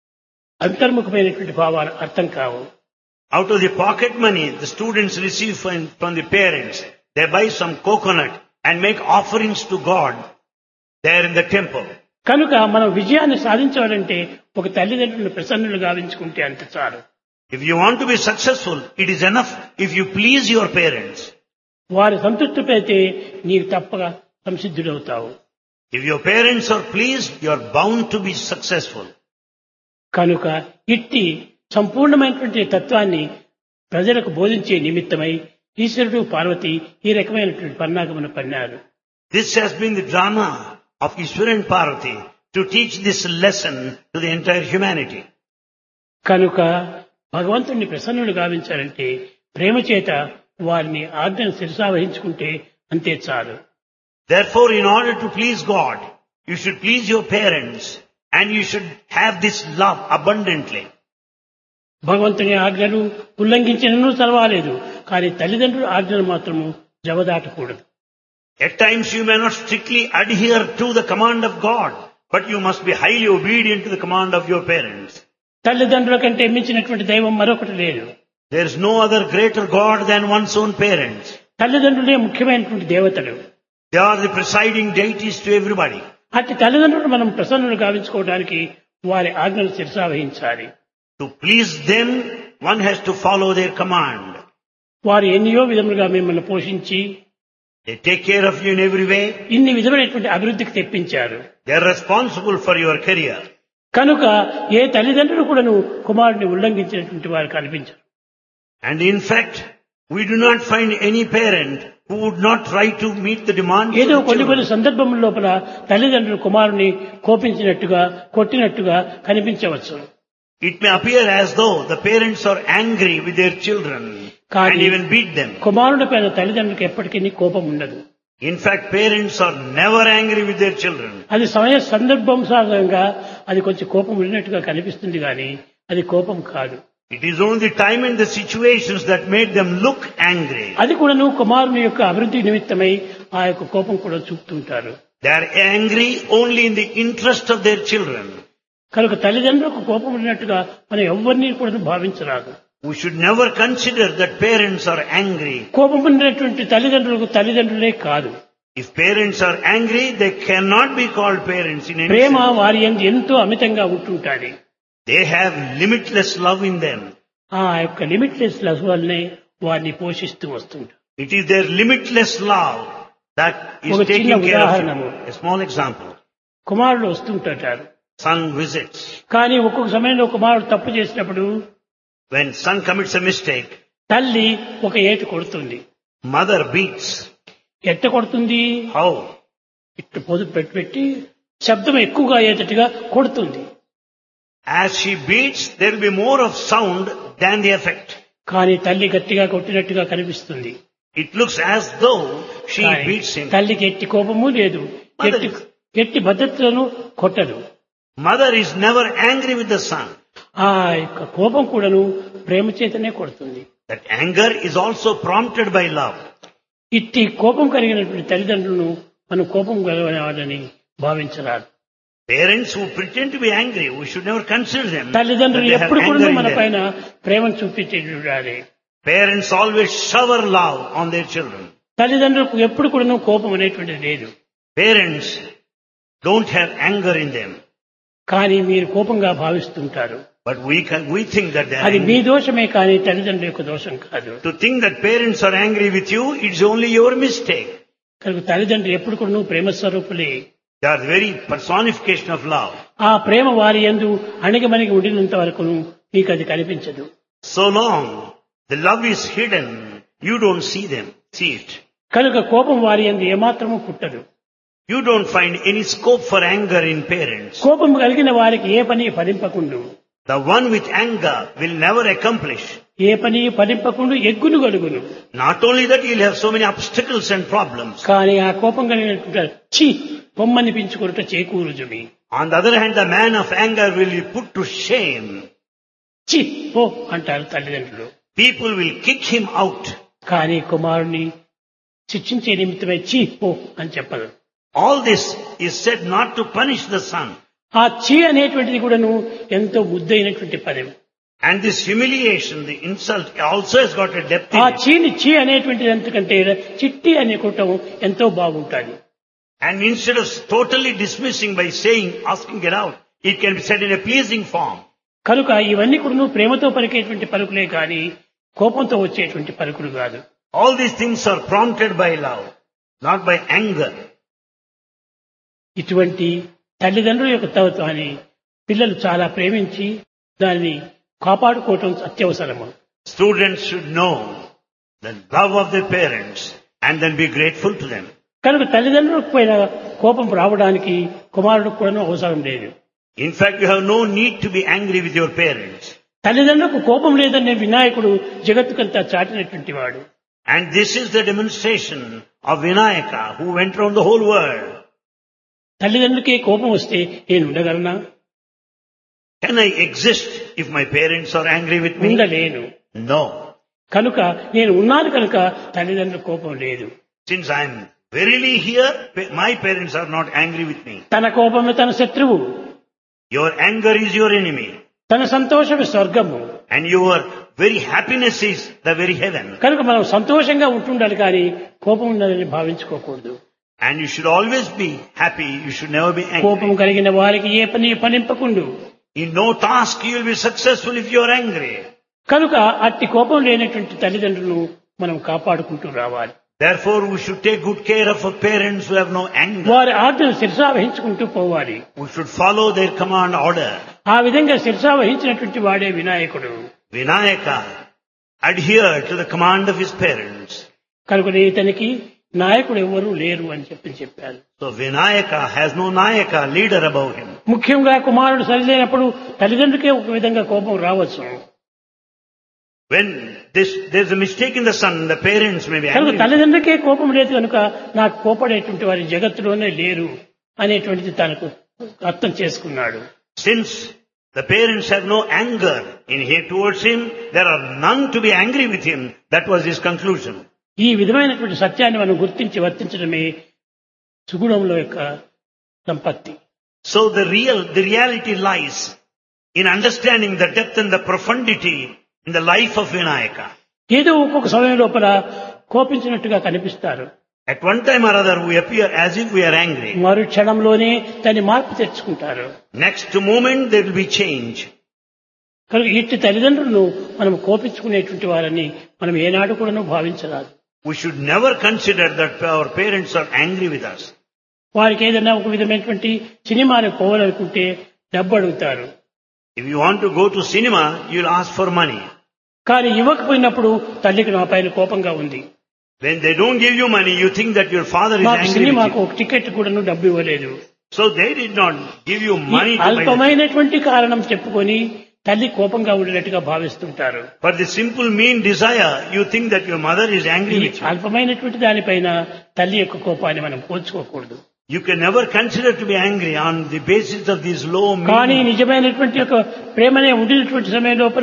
అంతర్ముఖమైనటువంటి భావాలు అర్థం కావు. Out of the pocket money the students receive from the parents, they buy some coconut and make offerings to God there in the temple. కనుక మనం విజయాన్ని సాధించాలంటే ఒక తల్లిదండ్రులను ప్రసన్నులు గావించుకుంటే అంత చాలు. If you want to be successful, it is enough if you please your parents. వారి సంతృప్తిపైతే నీకు తప్పక సంసిద్ధుడవుతావు. If your parents are pleased, you are bound to be successful. కనుక ఇట్టి సంపూర్ణమైనటువంటి తత్వాన్ని ప్రజలకు బోధించే నిమిత్తమై ఈశ్వరుడు పార్వతి ఈ రకమైనటువంటి పన్నాగమును పన్నారు. This has been the drama of Ishvara and Parvati to teach this lesson to the entire humanity. కనుక భగవంతుణ్ణి ప్రసన్నులు గావించాలంటే ప్రేమ చేత వారిని ఆజ్ఞను శిరసావహించుకుంటే అంతే చాలు. Therefore, in order to please God, you should please your parents and you should have this love abundantly. భగవంతుని ఆజ్ఞలు ఉల్లంఘించినను పర్వాలేదు, కానీ తల్లిదండ్రుల ఆజ్ఞలు మాత్రము జవదాటకూడదు. At times you may not strictly adhere to the command of God, but you must be highly obedient to the command of your parents. తల్లిదండ్రుల కంటే మించినటువంటి దైవం మరొకటి లేదు. There is no other greater God than one's own parents. తల్లిదండ్రులే ముఖ్యమైనటువంటి దేవతలు. They are the presiding deities to everybody. అట్టి తల్లిదండ్రులు మనం ప్రసన్నులు గావించుకోవడానికి వారి ఆజ్ఞలు శిరసావహించాలి. To please them, one has to follow their command. వారు ఎన్నో విధములుగా మిమ్మల్ని పోషించి They take care of you in every way. ఇన్ని విధమైనటువంటి అభివృద్ధికి తెప్పించారు. They are responsible for your career. కనుక ఏ తల్లిదండ్రులు కూడాను కుమారుడిని ఉల్లంఘించినటువంటి వారు కనిపించరు. And in fact, we do not find any parent who would not try to meet the demands ఏదో of the కొన్ని children. సందర్భముల లోపల తల్లిదండ్రులు కుమారుని కోపించినట్టుగా కొట్టినట్టుగా కనిపించవచ్చు. It may appear as though the parents are angry with their children and even beat them. కుమారుడి పైన తల్లిదండ్రులకు ఎప్పటికీ కోపం ఉండదు. In fact, parents are never angry with their children. అది సమయ సందర్భానుసారంగా అది కొంచెం కోపం ఉన్నట్టుగా కనిపిస్తుంది కానీ అది కోపం కాదు. It is only the time and the situations that made them look angry. అది కూడా నువ్వు కుమారుని యొక్క అభివృద్ధి నిమిత్తమై ఆ యొక్క కోపం కూడా చూపుతుంటారు. They are angry only in the interest of their children. కనుక తల్లిదండ్రులకు కోపం ఉన్నట్టుగా మనం ఎవరిని కూడా భావించరాదు. We should never consider that parents are angry. కోపం ఉన్నటువంటి తల్లిదండ్రులకు తల్లిదండ్రులే కాదు. If parents are angry, they cannot be called parents in any Prema sense. వారి యందు ఎంతో అమితంగా ఉంటుంటాది. They have limitless love in them. ఆ యొక్క లిమిట్లెస్ లవ్ వల్లనే వారిని పోషిస్తూ వస్తుంటారు. It is their limitless love that is ఒక taking చిన్న care of ఉదాహరణము. you. A small example. కుమారుడు వస్తుంటారు. Son visits. కానీ ఒక్కొక్క సమయంలో కుమారుడు తప్పు చేసినప్పుడు When son commits a mistake, తల్లి ఒక ఏటు కొడుతుంది. mother beats. ఎట్ట కొడుతుంది? How? ఇట్టు పొదుపు పెట్టి శబ్దం ఎక్కువగా అయ్యేటట్టుగా కొడుతుంది. As she beats, there will be more of sound than the effect. కానీ తల్లి గట్టిగా కొట్టినట్టుగా కనిపిస్తుంది. It looks as though she కానీ beats him. తల్లికి ఎట్టి కోపము లేదు, ఎట్టి భద్రతలను కొట్టదు. Mother is never angry with the son. ఆ యొక్క కోపం కూడాను ప్రేమ చేతనే కొడుతుంది. That anger is also prompted by love. ఇట్టి కోపం కలిగినటువంటి తల్లిదండ్రులను మనం కోపం కలగని భావించరాదు. Parents who pretend to be angry, we should never consider them. తల్లిదండ్రులు that they have ఎప్పుడు anger కూడా in మన them. పైన ప్రేమను చూపించేటండి. Parents always shower love on their children. తల్లిదండ్రులకు ఎప్పుడు కూడా కోపం అనేటువంటిది లేదు. Parents don't have anger in them. కానీ మీరు కోపంగా భావిస్తుంటారు. But we think that they are అది మీ angry. దోషమే కానీ తల్లిదండ్రుల యొక్క దోషం కాదు. To think that parents are angry with you, it's only your mistake. కనుక తల్లిదండ్రులు ఎప్పుడు కూడా ప్రేమ స్వరూపులే. They are the very personification of love. ఆ ప్రేమ వారి యందు అణిగిమణిగి ఉండినంత వరకు మీకు అది కనిపించదు. So long the love is hidden, you don't see it. కనుక కోపం వారి యందు ఏమాత్రము పుట్టదు. You don't find any scope for anger in parents. కోపం కలిగిన వారికి ఏ పని ఫలింపకుండు. The one with anger will never accomplish. ఏ పని ఫలింపకుండు ఎగ్గును గలుగును. Not only that, he'll have so many obstacles and problems. కానీ ఆ కోపం కలిగినటువంటి ఛీ పొమ్మనిపించుకున్నట చేకూరుజుమి. On the other hand, the man of anger will be put to shame. ఛీ పో అంటారు తల్లిదండ్రులు. People will kick him out. కానీ కుమారుని శిక్షించే నిమిత్తమై ఛీ పో అని చెప్పరు. All this is said not to punish the son. ఆ ఛీ అనేటువంటిది కూడాను ఎంతో ముద్దైనటువంటి పదం. And this humiliation, the insult also has got a depth ఆ in it. చీని చీ అనేటువంటిది ఎంతకంటే చిట్టి అనే కుటం ఎంతో బాగుంటుంది. And instead of totally dismissing by saying, asking it out, it can be said in a pleasing form. కనుక ఇవన్నీ కూడా ప్రేమతో పలికేటువంటి పలుకులే కానీ కోపంతో వచ్చేటువంటి పలుకులు కాదు. All these things are prompted by love, not by anger. ఇటువంటి తల్లిదండ్రుల యొక్క తత్వాన్ని పిల్లలు చాలా ప్రేమించి దానిని కాపాడుకోవటం అత్యవసరము. Students should know the love of their parents and then be grateful to them. కనుక తల్లిదండ్రులకు పైన కోపం రావడానికి కుమారుడికి కూడా అవసరం లేదు. In fact, you have no need to be angry with your parents. తల్లిదండ్రులకు కోపం లేదనే వినాయకుడు జగత్తుకంతా చాటినటువంటి వాడు. And this is the demonstration of Vinayaka, who went around the whole world. తల్లిదండ్రులకే కోపం వస్తే నేను ఉండగలనా? Can I exist if my parents are angry with me? ఉండలేను. No. కనుక నేను ఉన్నాను కనుక తల్లిదండ్రుల కోపం లేదు. Since I am verily here, my parents are not angry with me. తన కోపమే తన శత్రువు, Your anger is your enemy. తన సంతోషమే స్వర్గము. And your very happiness is the very heaven. కనుక మనం సంతోషంగా ఉంటుండాలి కానీ కోపం ఉన్నదని భావించుకోకూడదు. And you should always be happy. You should never be కోపం angry. కలిగిన వారికి ఏ పని ఫలింపకుండు. In no task you will be successful if you are angry. కనుక అట్టి కోపం లేనటువంటి తల్లిదండ్రులను మనం కాపాడుకుంటూ రావాలి. Therefore, we should take good care of our parents who have no anger. వారి ఆజ్ఞను శిరసావహించుకుంటూ పోవాలి. We should follow their command order. ఆ విధంగా శిరసావహించినటువంటి వాడే వినాయకుడు. Vinayaka adhered to the command of his parents. కనుక ఇతనికి నాయకుడు ఎవరు లేరు అని చెప్పారు. So Vinayaka has no Nayaka, leader above him. ముఖ్యంగా కుమారుడు సరిలేనప్పుడు తల్లిదండ్రులకే ఒక విధంగా కోపం రావచ్చు. When there's a mistake in the son, the parents may be కనుక angry. తల్లిదండ్రులకే కోపం లేదు కనుక నాకు కోపడేటువంటి వారి జగత్తులోనే లేరు అనేటువంటిది తనకు అర్థం చేసుకున్నాడు. Since the parents have no anger in here towards him, there are none to be angry with him. That was his conclusion. ఈ విధమైనటువంటి సత్యాన్ని మనం గుర్తించి వర్తించడమే సుగుణంలో యొక్క సంపత్తి. So the reality lies in understanding the depth and the profundity in the life of Vinayaka. ఏదో ఒక్కొక్క సమయం లోపల కోపించినట్టుగా కనిపిస్తారు. At one time or other we appear as if we are angry. మరు క్షణంలోనే దాన్ని మార్పు తెచ్చుకుంటారు. Next moment there will be change. కనుక ఇట్టి తల్లిదండ్రులను మనం కోపించుకునేటువంటి వారని మనం ఏనాడు కూడా భావించరాదు. We should never consider that our parents are angry with us. వారికి ఏదైనా ఒక విధమైనటువంటి సినిమాలకు పోవాలనుకుంటే డబ్బు అడుగుతారు. If you want to go to cinema, you'll ask for money. కానీ ఇవ్వకపోయినప్పుడు తల్లికి నా పైన కోపంగా ఉంది. When they don't give you money, you think that your father is మాకు angry సినిమాకు with you. ఒక టికెట్ కూడా డబ్బు ఇవ్వలేదు. So they did not give you ఈ money to buy the ticket. అల్పమైనటువంటి కారణం చెప్పుకొని తల్లి కోపంగా ఉండేట్టుగా భావిస్తుంటారు. For the simple mean desire, you think that your mother is angry ఈ with you. అల్పమైనటువంటి దానిపైన తల్లి యొక్క కోపాన్ని మనం పోల్చుకోకూడదు. You can never consider to be angry on the basis of these low కానీ mean. నిజమైనటువంటి యొక్క ప్రేమనే ఉండినటువంటి సమయం లోపల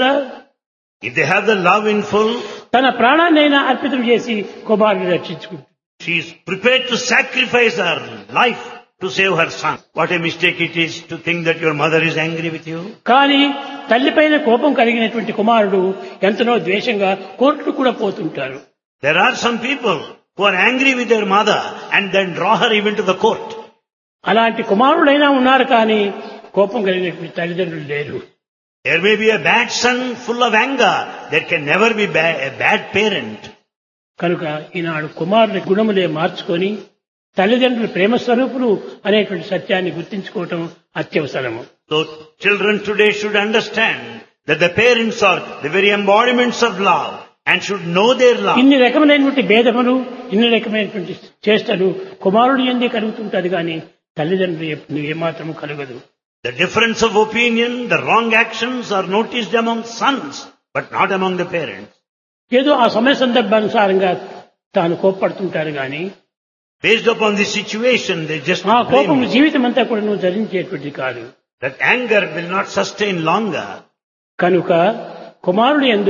If they have the love in full, తన ప్రాణాన్నైనా అర్పితం చేసి కుమారుని రక్షించుకుంటుంది. she is prepared to sacrifice her life to save her son. What a mistake it is to think that your mother is angry with you. కానీ తల్లిపైన కోపం కలిగినటువంటి కుమారుడు ఎంతనో ద్వేషంగా కోర్టుకు కూడా పోతుంటారు. There are some people who are angry with their mother and then draw her even to the court. అలాంటి కుమారుడైనా ఉన్నారు కానీ కోపం కలిగినటువంటి తల్లిదండ్రులు లేరు. There may be a bad son full of anger. There can never be a bad parent. కనుక ఈనాడు కుమారుని గుణములే మార్చుకొని తల్లిదండ్రులు ప్రేమ స్వరూపులు అనేటువంటి సత్యాన్ని గుర్తించుకోవటం అత్యవసరము. So children today should understand that the parents are the very embodiments of love and should know their love. ఇన్ని రకమైనటువంటి భేదములు ఇన్ని రకమైనటువంటి చేష్టలు కుమారుడు ఎందే కలుగుతుంటది కానీ తల్లిదండ్రులు ఏమాత్రము కలగదు. The difference of opinion, the wrong actions are noticed among sons, but not among the parents. ఏదో ఆ సమయ సందర్భానుసారంగా తాను కోప్పడుతుంటారు కానీ Based upon the situation, they just ఆ కోపం blame. జీవితం అంతా కూడా నువ్వు ధరించేటువంటిది కాదు. That anger will not sustain longer. కనుక కుమారుడు యందు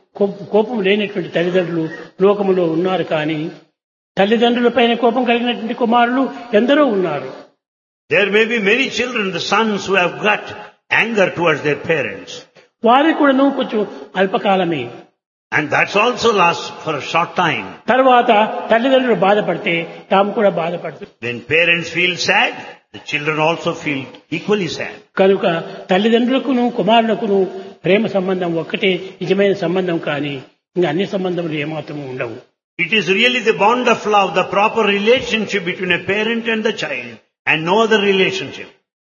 కోపం లేనటువంటి తల్లిదండ్రులు లోకములో ఉన్నారు కానీ తల్లిదండ్రుల పైన కోపం కలిగినటువంటి కుమారులు ఎందరో ఉన్నారు. There may be many children, the sons who have got anger towards their parents. వారికి కూడాను కొంచెం అల్పకాలమే. And that's also lasts for a short time. తర్వాత తల్లిదండ్రులు బాధపడితే తాము కూడా బాధపడుతుంది. When parents feel sad, the children also feel equally sad. కనుక తల్లిదండ్రులకును కుమారులకును ప్రేమ సంబంధం ఒక్కటే నిజమైన సంబంధం కానీ ఇంకా అన్ని సంబంధములు ఏమాత్రం ఉండవు. It is really the bond of love, the proper relationship between a parent and the child, and no other relationship.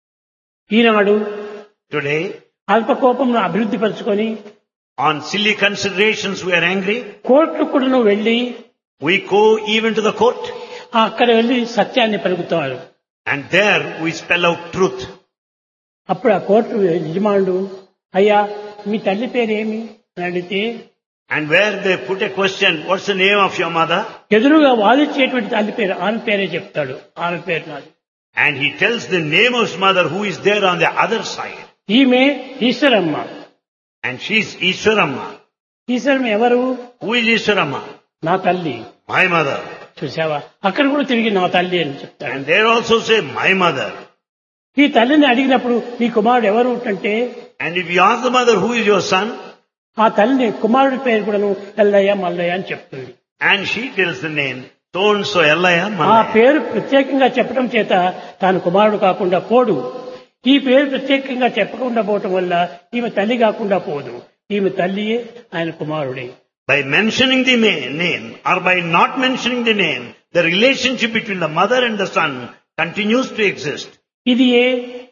Eenadu Today, అల్ప కోపంను అభివృద్ధి పరుచుకొని on silly considerations we are angry. కోర్టుకు కూడాను వెళ్లి We go even to the court, అక్కడ వెళ్లి సత్యాన్ని పలుకుతారు. and there we spell out truth. అప్పుడు ఆ కోర్టు యజమానుడు అయ్యా మీ తల్లి పేరేమి అని అడిగితే And where they put a question, what's the name of your mother? ఎదురుగా వాదించేటువంటి తల్లి పేరు ఆమె పేరే చెప్తాడు. ఆమె పేరు నాది. And he tells the name of his mother who is there on the other side. ఈమె Eshwaramma. And she's Ishwaramma. Eshwaramma ఎవరు? Who is Ishwaramma? నా తల్లి. My mother. చూసావా అక్కడ కూడా తిరిగి నా తల్లి అని చెప్తాడు. And they also say, my mother. ఈ తల్లిని అడిగినప్పుడు నీ కుమారుడు ఎవరు అంటే And if you ask the mother, who is your son? ఆ తల్లిని కుమారుడి పేరు కూడాను ఎల్లయ్య మల్లయ్య అని చెప్తుంది. And she tells the name, so-and-so Ellaya ఆ Mallaya. పేరు ప్రత్యేకంగా చెప్పడం చేత తాను కుమారుడు కాకుండా పోడు. ఈ పేరు ప్రత్యేకంగా చెప్పకుండా పోవటం వల్ల ఈమె తల్లి కాకుండా పోదు. ఈమె తల్లియే ఆయన కుమారుడే. By mentioning the name or by not mentioning the name, the relationship between the mother and the son continues to exist. ఇది ఏ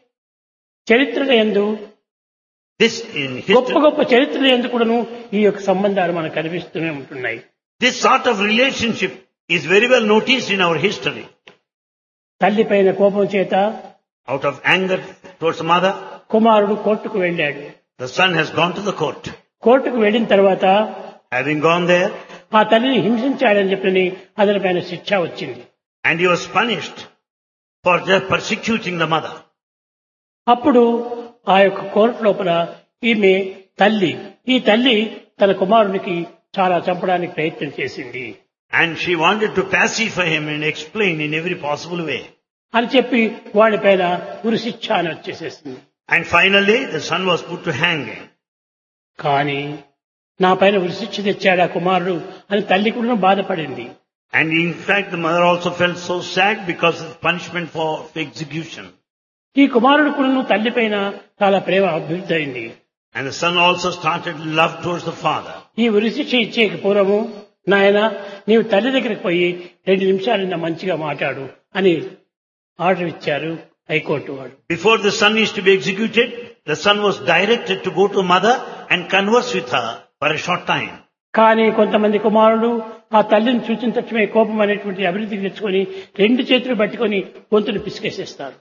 చరిత్రల యందు This in గొప్ప history, గొప్ప చరిత్రల యందు కూడాను ఈ యొక్క సంబంధాలు మనకు కనిపిస్తూనే ఉంటున్నాయి. this sort of relationship is very well noticed in our history. తల్లి పైన కోపం చేత Out of anger towards the mother, కుమారుడు కోర్టుకు వెళ్ళాడు. the son has gone to the court. కోర్టుకు వెళ్ళిన తర్వాత Having gone there, ఆ తల్లిని హింసించాడని చెప్పని అతని పైన శిక్ష వచ్చింది. and he was punished for just persecuting the mother. అప్పుడు ఆ యొక్క కోర్టు లోపల ఈమె తల్లి ఈ తల్లి తన కుమారునికి చాలా చంపడానికి ప్రయత్నం చేసింది And she wanted to pacify him and explain in every possible way. అని చెప్పి వాడి పైన ఉరిశిక్ష అని వచ్చేసేసింది. And finally, the son was put to hanging. కానీ నా పైన ఉరిశిక్ష తెచ్చాడు ఆ కుమారుడు అని తల్లి కూడా బాధపడింది. And in fact, the mother also felt so sad because of the punishment for execution. ఈ కుమారుడు కూడా తల్లి పైన చాలా ప్రేమ అభివృద్ధి అయింది. And the son also started love towards the father. ఈ ఉరిశిక్ష ఇచ్చే పూర్వము నాయన నీవు తల్లి దగ్గరికి పోయి 2 నిమిషాలు మంచిగా మాట్లాడు అని ఆర్డర్ ఇచ్చారు హైకోర్టు వాడు. Before the son is to be executed, the son was directed to go to mother and converse with her for a short time. కానీ కొంతమంది కుమారులు ఆ తల్లిని చూసిన తక్షణమే కోపం అనేటువంటి అభివృద్ధికి తెచ్చుకొని రెండు చేతులు పట్టుకొని గొంతును పిసికేసేస్తారు.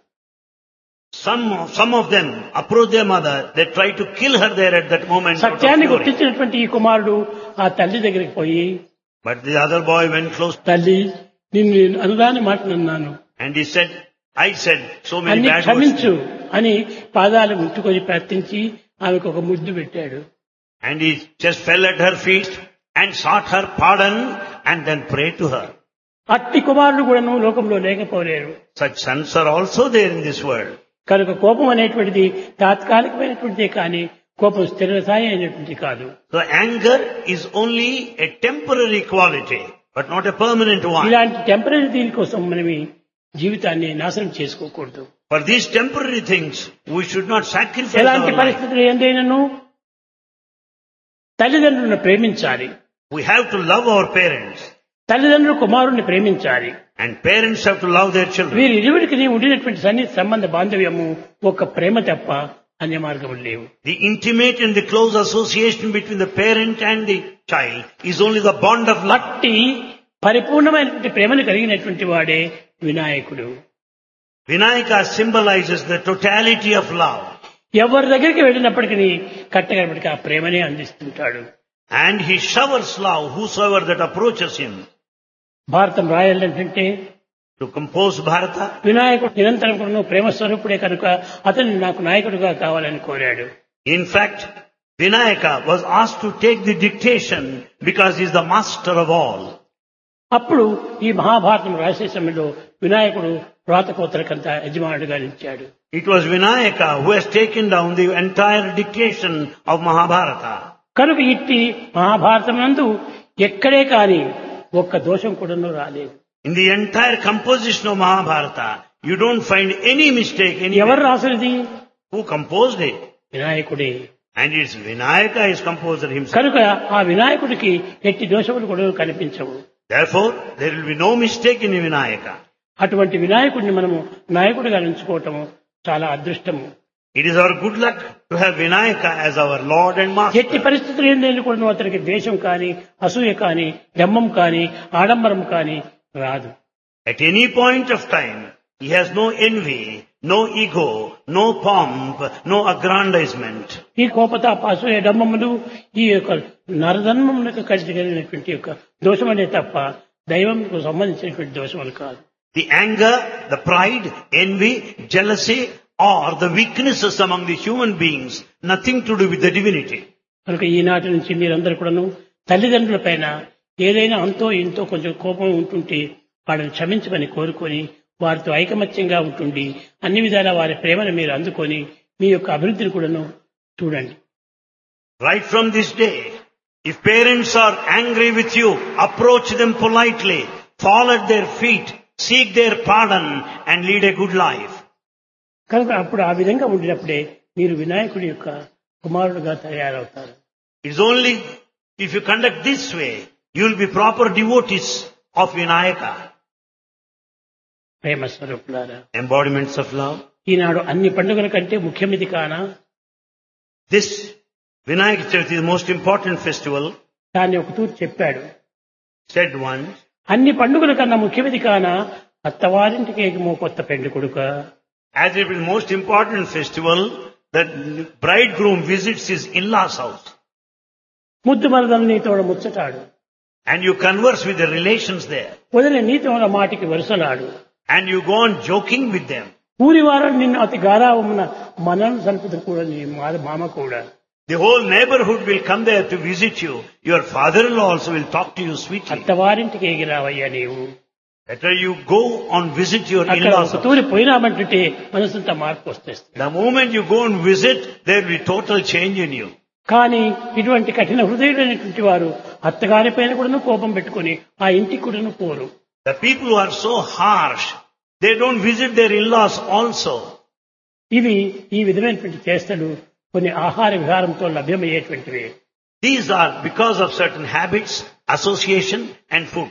Some of them approach their mother, they try to kill her there at that moment. సత్యాన్ని గుర్తించినటువంటి ఈ కుమారుడు ఆ తల్లి దగ్గరికి పోయి, But the other boy went close తల్లి నిన్ను అనుదాని మాట అన్నాను, and he said, I said so many అన్ని bad words. క్షమించు అని పాదాలు ముట్టుకొని ప్రార్థించి ఆమెకు ఒక ముద్దు పెట్టాడు. And he just fell at her feet and sought her pardon and then prayed to her. అట్టి కుమారుడు కూడాను లోకంలో లేకపోలేరు. Such sons are also there in this world. కనుక కోపం అనేటువంటిది తాత్కాలికమైనటువంటిదే కానీ కోపం స్థిరస్థాయి అయినటువంటి కాదు. So anger is only a temporary quality, but not a permanent one. ఇలాంటి టెంపరీ దీనికోసం మనం జీవితాన్ని నాశనం చేసుకోకూడదు. For these temporary things, we should not sacrifice ఎలాంటి our life. పరిస్థితులు ఏందైనాను తల్లిదండ్రులను ప్రేమించాలి. We have to love our parents, తల్లిదండ్రులు కుమారుణ్ణి ప్రేమించాలి. and parents have to love their children. వీరి ఇరువురికి ఉండినటువంటి సన్నిహిత సంబంధ బాంధవ్యము ఒక ప్రేమ తప్ప అన్య మార్గములు లేవు. The intimate and the close association between the parent and the child is only the bond of love. అట్టి పరిపూర్ణమైనటువంటి ప్రేమను కలిగినటువంటి వాడే వినాయకుడు. Vinayaka symbolizes the totality of love. ఎవరి దగ్గరికి వెళ్ళినప్పటికీ కట్టగలిపటికి ఆ ప్రేమనే అందిస్తుంటాడు. And he showers love whosoever that approaches him. భారతం రాయాలంటే To compose Bharata, వినాయకుడు నిరంతరం కూడా ప్రేమ స్వరూపుడే కనుక అతన్ని నాకు నాయకుడిగా కావాలని కోరాడు. in fact, Vinayaka was asked to take the dictation because he is the master of all. అప్పుడు ఈ మహాభారతం రాసే సమయంలో వినాయకుడు వ్రాతకోతలకంతా యజమానుడిగా నిలిచాడు. It was Vinayaka who has taken down the entire dictation of Mahabharata. కనుక ఇట్టి మహాభారతం నందు ఎక్కడే కాని ఒక్క దోషం కూడాను రాలేదు. In the entire composition of Mahabharata, you don't find any mistake ఎవరు anywhere. రాసినది? Who composed it? వినాయకుడే. And it's Vinayaka is composer himself. కనుక ఆ వినాయకుడికి ఎట్టి దోషములు కూడా కనిపించవు. Therefore, there will be no mistake in Vinayaka. అటువంటి వినాయకుడిని మనము నాయకుడిగా ఎంచుకోవటము చాలా అదృష్టము. It is our good luck to have Vinayaka as our Lord and ఎట్టి Master. పరిస్థితులు ఏంటంటే కూడా అతనికి ద్వేషం కానీ అసూయ కానీ డమ్మం కానీ ఆడంబరం కానీ రాదు. At any point of time, he has no envy, no ego, no pomp, no aggrandizement. ఈ కోపతాప అసూయ డమ్మములు ఈ యొక్క నరధర్మములకు కలిగినటువంటి యొక్క దోషమనే తప్ప దైవంకు సంబంధించినటువంటి దోషములు కాదు. The anger, the pride, envy, jealousy are the weaknesses among the human beings, nothing to do with the divinity. కనుక ఈనాటి నుంచి మీరందరూ కూడాను తల్లిదండ్రుల పైన ఏదైనా అంతో ఇంతో కొంచెం కోపం ఉంటుంటే వాళ్ళని క్షమించమని కోరుకొని వారితో ఐకమత్యంగా ఉంటుండి అన్ని విధాల వారి ప్రేమను మీరు అందుకొని మీ యొక్క అభివృద్ధిని కూడాను చూడండి. Right from this day, if parents are angry with you, approach them politely, fall at their feet, seek their pardon and lead a good life. కనుక అప్పుడు ఆ విధంగా ఉండినప్పుడే మీరు వినాయకుడి యొక్క కుమారుడుగా తయారవుతారు. It's only if you conduct this way, you will be proper devotees of Vinayaka, ప్రేమ స్వరూపులారా, embodiments of love. ఈనాడు అన్ని పండుగల కంటే ముఖ్యమిది కానా This Vinayaka Chavithi is the most important festival, దాన్ని ఒక తూర్పు చెప్పాడు. said once. అన్ని పండుగల కన్నా ముఖ్యమిది కానా అత్తవారింటికి ఏమో కొత్త పెండ్లి కొడుక. As it is the most important festival, the bridegroom visits his in-laws' house. ముద్దు మరదలు నీతోడ ముచ్చటాడు, And you converse with the relations there. వదిలే నీతోడ మాటికి వరుసలాడు, And you go on joking with them. ఊరి వారం నిన్ను అతి గారావమున మనను సంపద కూడా నీ మామ కూడా. The whole neighborhood will come there to visit you. Your father-in-law also will talk to you sweetly. అత్తవారింటికి ఎగిరావయ్యా నీవు. Better you go on visit your అక్కడ in-laws. ఒక తూరి పోయినామంటుంటే మనసంతా మార్పు వస్తేస్తుంది. The moment you go and visit, there will be total change in you. కానీ ఇటువంటి కఠిన హృదయులైనటువంటి వారు అత్తగారి పైన కూడా కోపం పెట్టుకుని ఆ ఇంటికి కూడా పోరు. The people who are so harsh, they don't visit their in-laws also. ఇవి ఈ విధమైనటువంటి చేష్టలు కొన్ని ఆహార విహారంతో లభ్యమయ్యేటువంటివి. These are because of certain habits, association and food.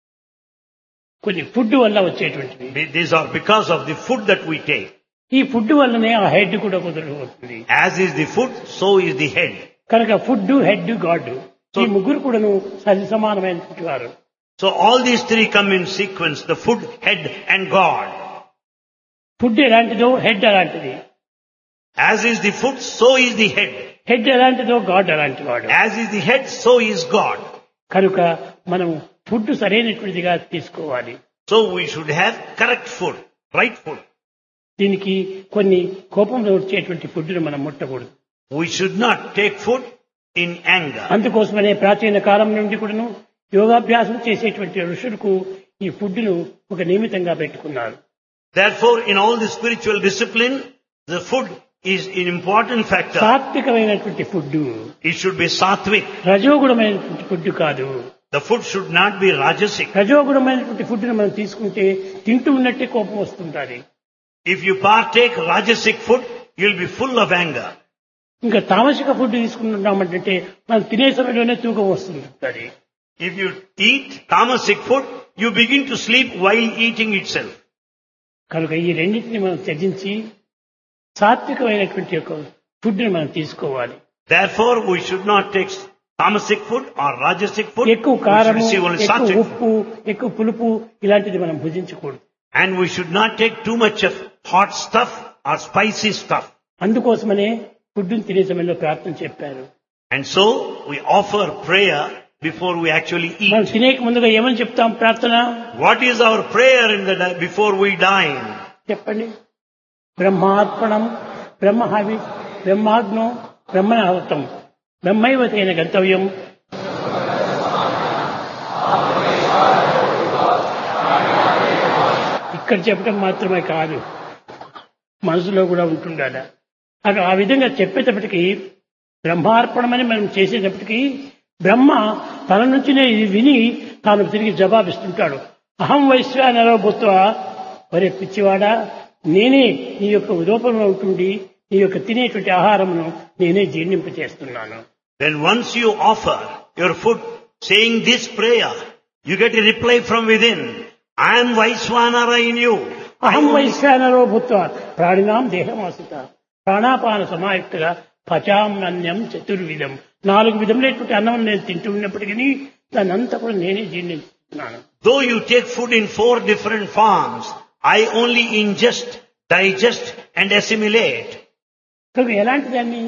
కొన్ని ఫుడ్ వల్ల వచ్చేటువంటివి. These are because of the food that we take. ఈ ఫుడ్ వల్లనే ఆ హెడ్ కూడా కుదరబోతుంది. As is the food, so is the head. కనుక ఫుడ్, హెడ్, గాడ్ ఈ ముగ్గురు కూడాను సరి సమానమైనటువంటి వారు. So all these three come in sequence, the food, head and God. Food ఎలాంటిదో హెడ్ అలాంటిది, As is the food, so is the head. Head ఎలాంటిదో గాడ్ అలాంటి వాడు. As is the head, so is God. కనుక మనం ఫుడ్ సరైనటువంటిదిగా తీసుకోవాలి. So we should have correct food, right food. దీనికి కొన్ని కోపంలో వచ్చేటువంటి ఫుడ్ను మనం ముట్టకూడదు. We should not take food in anger. అందుకోసమనే ప్రాచీన కాలం నుండి కూడాను యోగాభ్యాసం చేసేటువంటి ఋషులకు ఈ ఫుడ్ను ఒక నియమితంగా పెట్టుకున్నారు. Therefore, in all the spiritual discipline, the food is an important factor. సాత్వికమైనటువంటి food, It should be sattvic. రజోగుణమైనటువంటి ఫుడ్ కాదు. The food should not be rajasic. రజోగుణమైనటువంటి ఫుడ్ను మనం తీసుకుంటే తింటూ ఉన్నట్టే కోపం వస్తుంటుంది. If you partake rajasic food, you'll be full of anger. ఇంకా తామసిక ఫుడ్ తీసుకుంటున్నామంటే మనం తినే సమయంలోనే తూకం వస్తుంటుంది. If you eat tamasic food, you begin to sleep while eating itself. కనుక ఈ రెండింటిని మనం త్యజించి సాత్వికమైనటువంటి యొక్క ఫుడ్ని మనం తీసుకోవాలి. Therefore, we should not take tamasic food or rajasic food. ఎక్కువ We should కారము, receive only ఎక్కువ sattvic food. ఉప్పు, ఎక్కువ పులుపు ఇలాంటిది మనం భుజించకూడదు. And we should not take too much of hot stuff or spicy stuff. అందుకోసమనే ఫుడ్ని తినే సమయంలో ప్రార్థన చెప్పారు. And so, we offer prayer before we actually మనం eat. తినేక ముందుగా ఏమని చెప్తాం ప్రార్థన? What is our prayer before we dine? చెప్పండి. బ్రహ్మార్పణం, బ్రహ్మహవి, బ్రహ్మాగ్నో, బ్రహ్మణాహుతం, బ్రహ్మైవతేన గంతవ్యం. ఇక్కడ చెప్పడం మాత్రమే కాదు, మనసులో కూడా ఉంటుండాలి. అది ఆ విధంగా చెప్పేటప్పటికీ బ్రహ్మార్పణమని మనం చేసేటప్పటికీ బ్రహ్మ తన నుంచినే ఇది విని తాను తిరిగి జవాబిస్తుంటాడు. అహం వైశ్వానరో భూత్వ, ఒరే పిచ్చివాడా, నేనే నీ యొక్క రూపంలో ఉంటుండి నీ యొక్క తినేటువంటి ఆహారమును నేనే జీర్ణింప చేస్తున్నాను. Then once you offer your food saying this prayer, you get a reply from within. I am Vaiswanara in you. అహం వైశ్వానరో భూత్వ ప్రాణినాం దేహమాసిత ప్రాణాపాన సమాయుక్తగా పచామన్యం చతుర్విధం. 4 విధములైనటువంటి అన్నం నేను తింటూ ఉన్నప్పటికీ దాన్ని అంతా కూడా నేనే జీర్ణిస్తున్నాను. Though you take food in 4 different forms, I only ingest, digest and assimilate. కనుక ఎలాంటి దాన్ని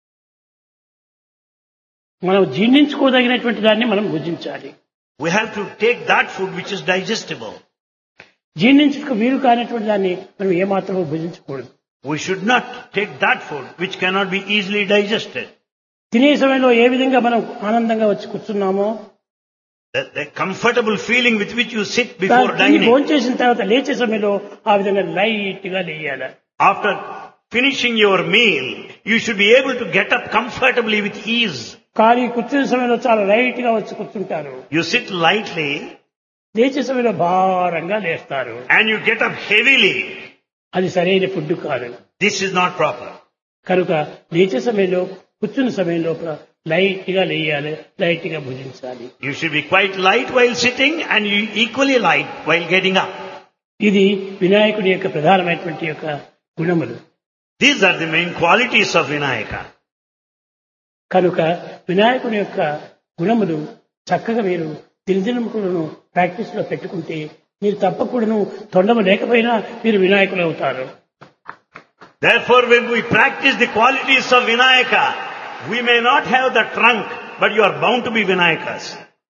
మనం జీర్ణించుకోదగినటువంటి దాన్ని మనం భుజించాలి. We have to take that food which is digestible. జీర్ణించుకు వీలు కానటువంటి దాన్ని మనం ఏమాత్రమూ భుజించకూడదు. We should not take that food which cannot be easily digested. తినే సమయంలో ఏ విధంగా మనం ఆనందంగా వచ్చి కూర్చున్నామో, The comfortable feeling with which you sit before దాన్ని dining. భోంచేసిన తర్వాత లేచే సమయంలో ఆ విధంగా లైట్ గా లేయాలి. After finishing your meal, you should be able to get up comfortably with ease. కానీ కూర్చునే సమయంలో చాలా లైట్ గా వచ్చి కూర్చుంటారు. You sit lightly లేచే సమయంలో భారంగా లేస్తారు. and you get up heavily. అది సరైన ఫుడ్ కాదు. This is not proper. కనుక లేచే సమయంలో కూర్చున్న సమయంలో లైట్ గా లేయాలి, లైట్ గా భుజించాలి. You should be quite light while sitting and you equally light while getting up. ఇది వినాయకుడి యొక్క ప్రధానమైనటువంటి యొక్క గుణములు. These are the main qualities of Vinayaka. కనుక వినాయకుడి యొక్క గుణములు చక్కగా మీరు దినదినం కూడాను ప్రాక్టీస్ లో పెట్టుకుంటే మీరు తప్పకూడను తొండము లేకపోయినా మీరు వినాయకులు అవుతారు. Therefore, when we practice the qualities of Vinayaka, we may not have the trunk, but you are bound to be Vinayakas.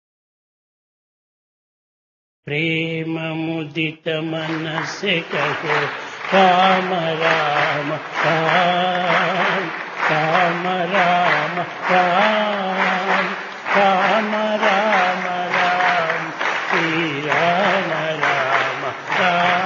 ప్రేమ ముదిత మనసే కహో రామ రామ రామ రామ రామ రామ రామ రామ రామ శ్రీ రామ రామ రామ.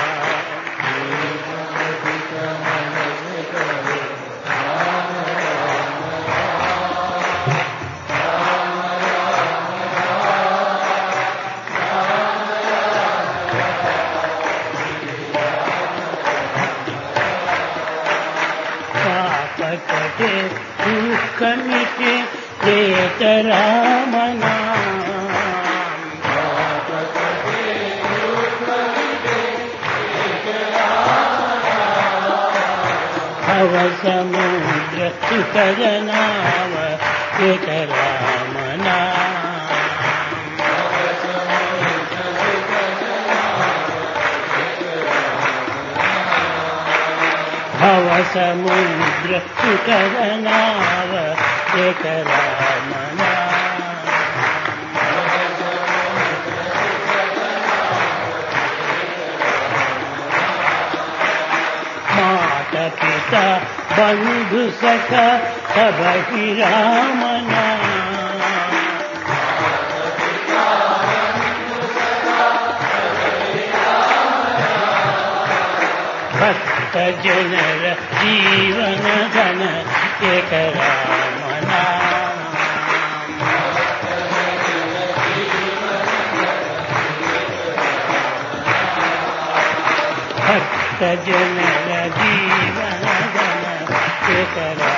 పాపకటే దుఃఖమిటే లేత రామనా భవ సముద్ర సుతరనామ ఏక రామ నామ. భవ సముద్ర సుఖదనావ ఏక రామ నామ. మాత పిత బంధు సఖ సభి రామ నామ. భక్త జనర జీవన ధన ఏక రామ నామ. భక్త జనర జీవన ధన ఏక రామ.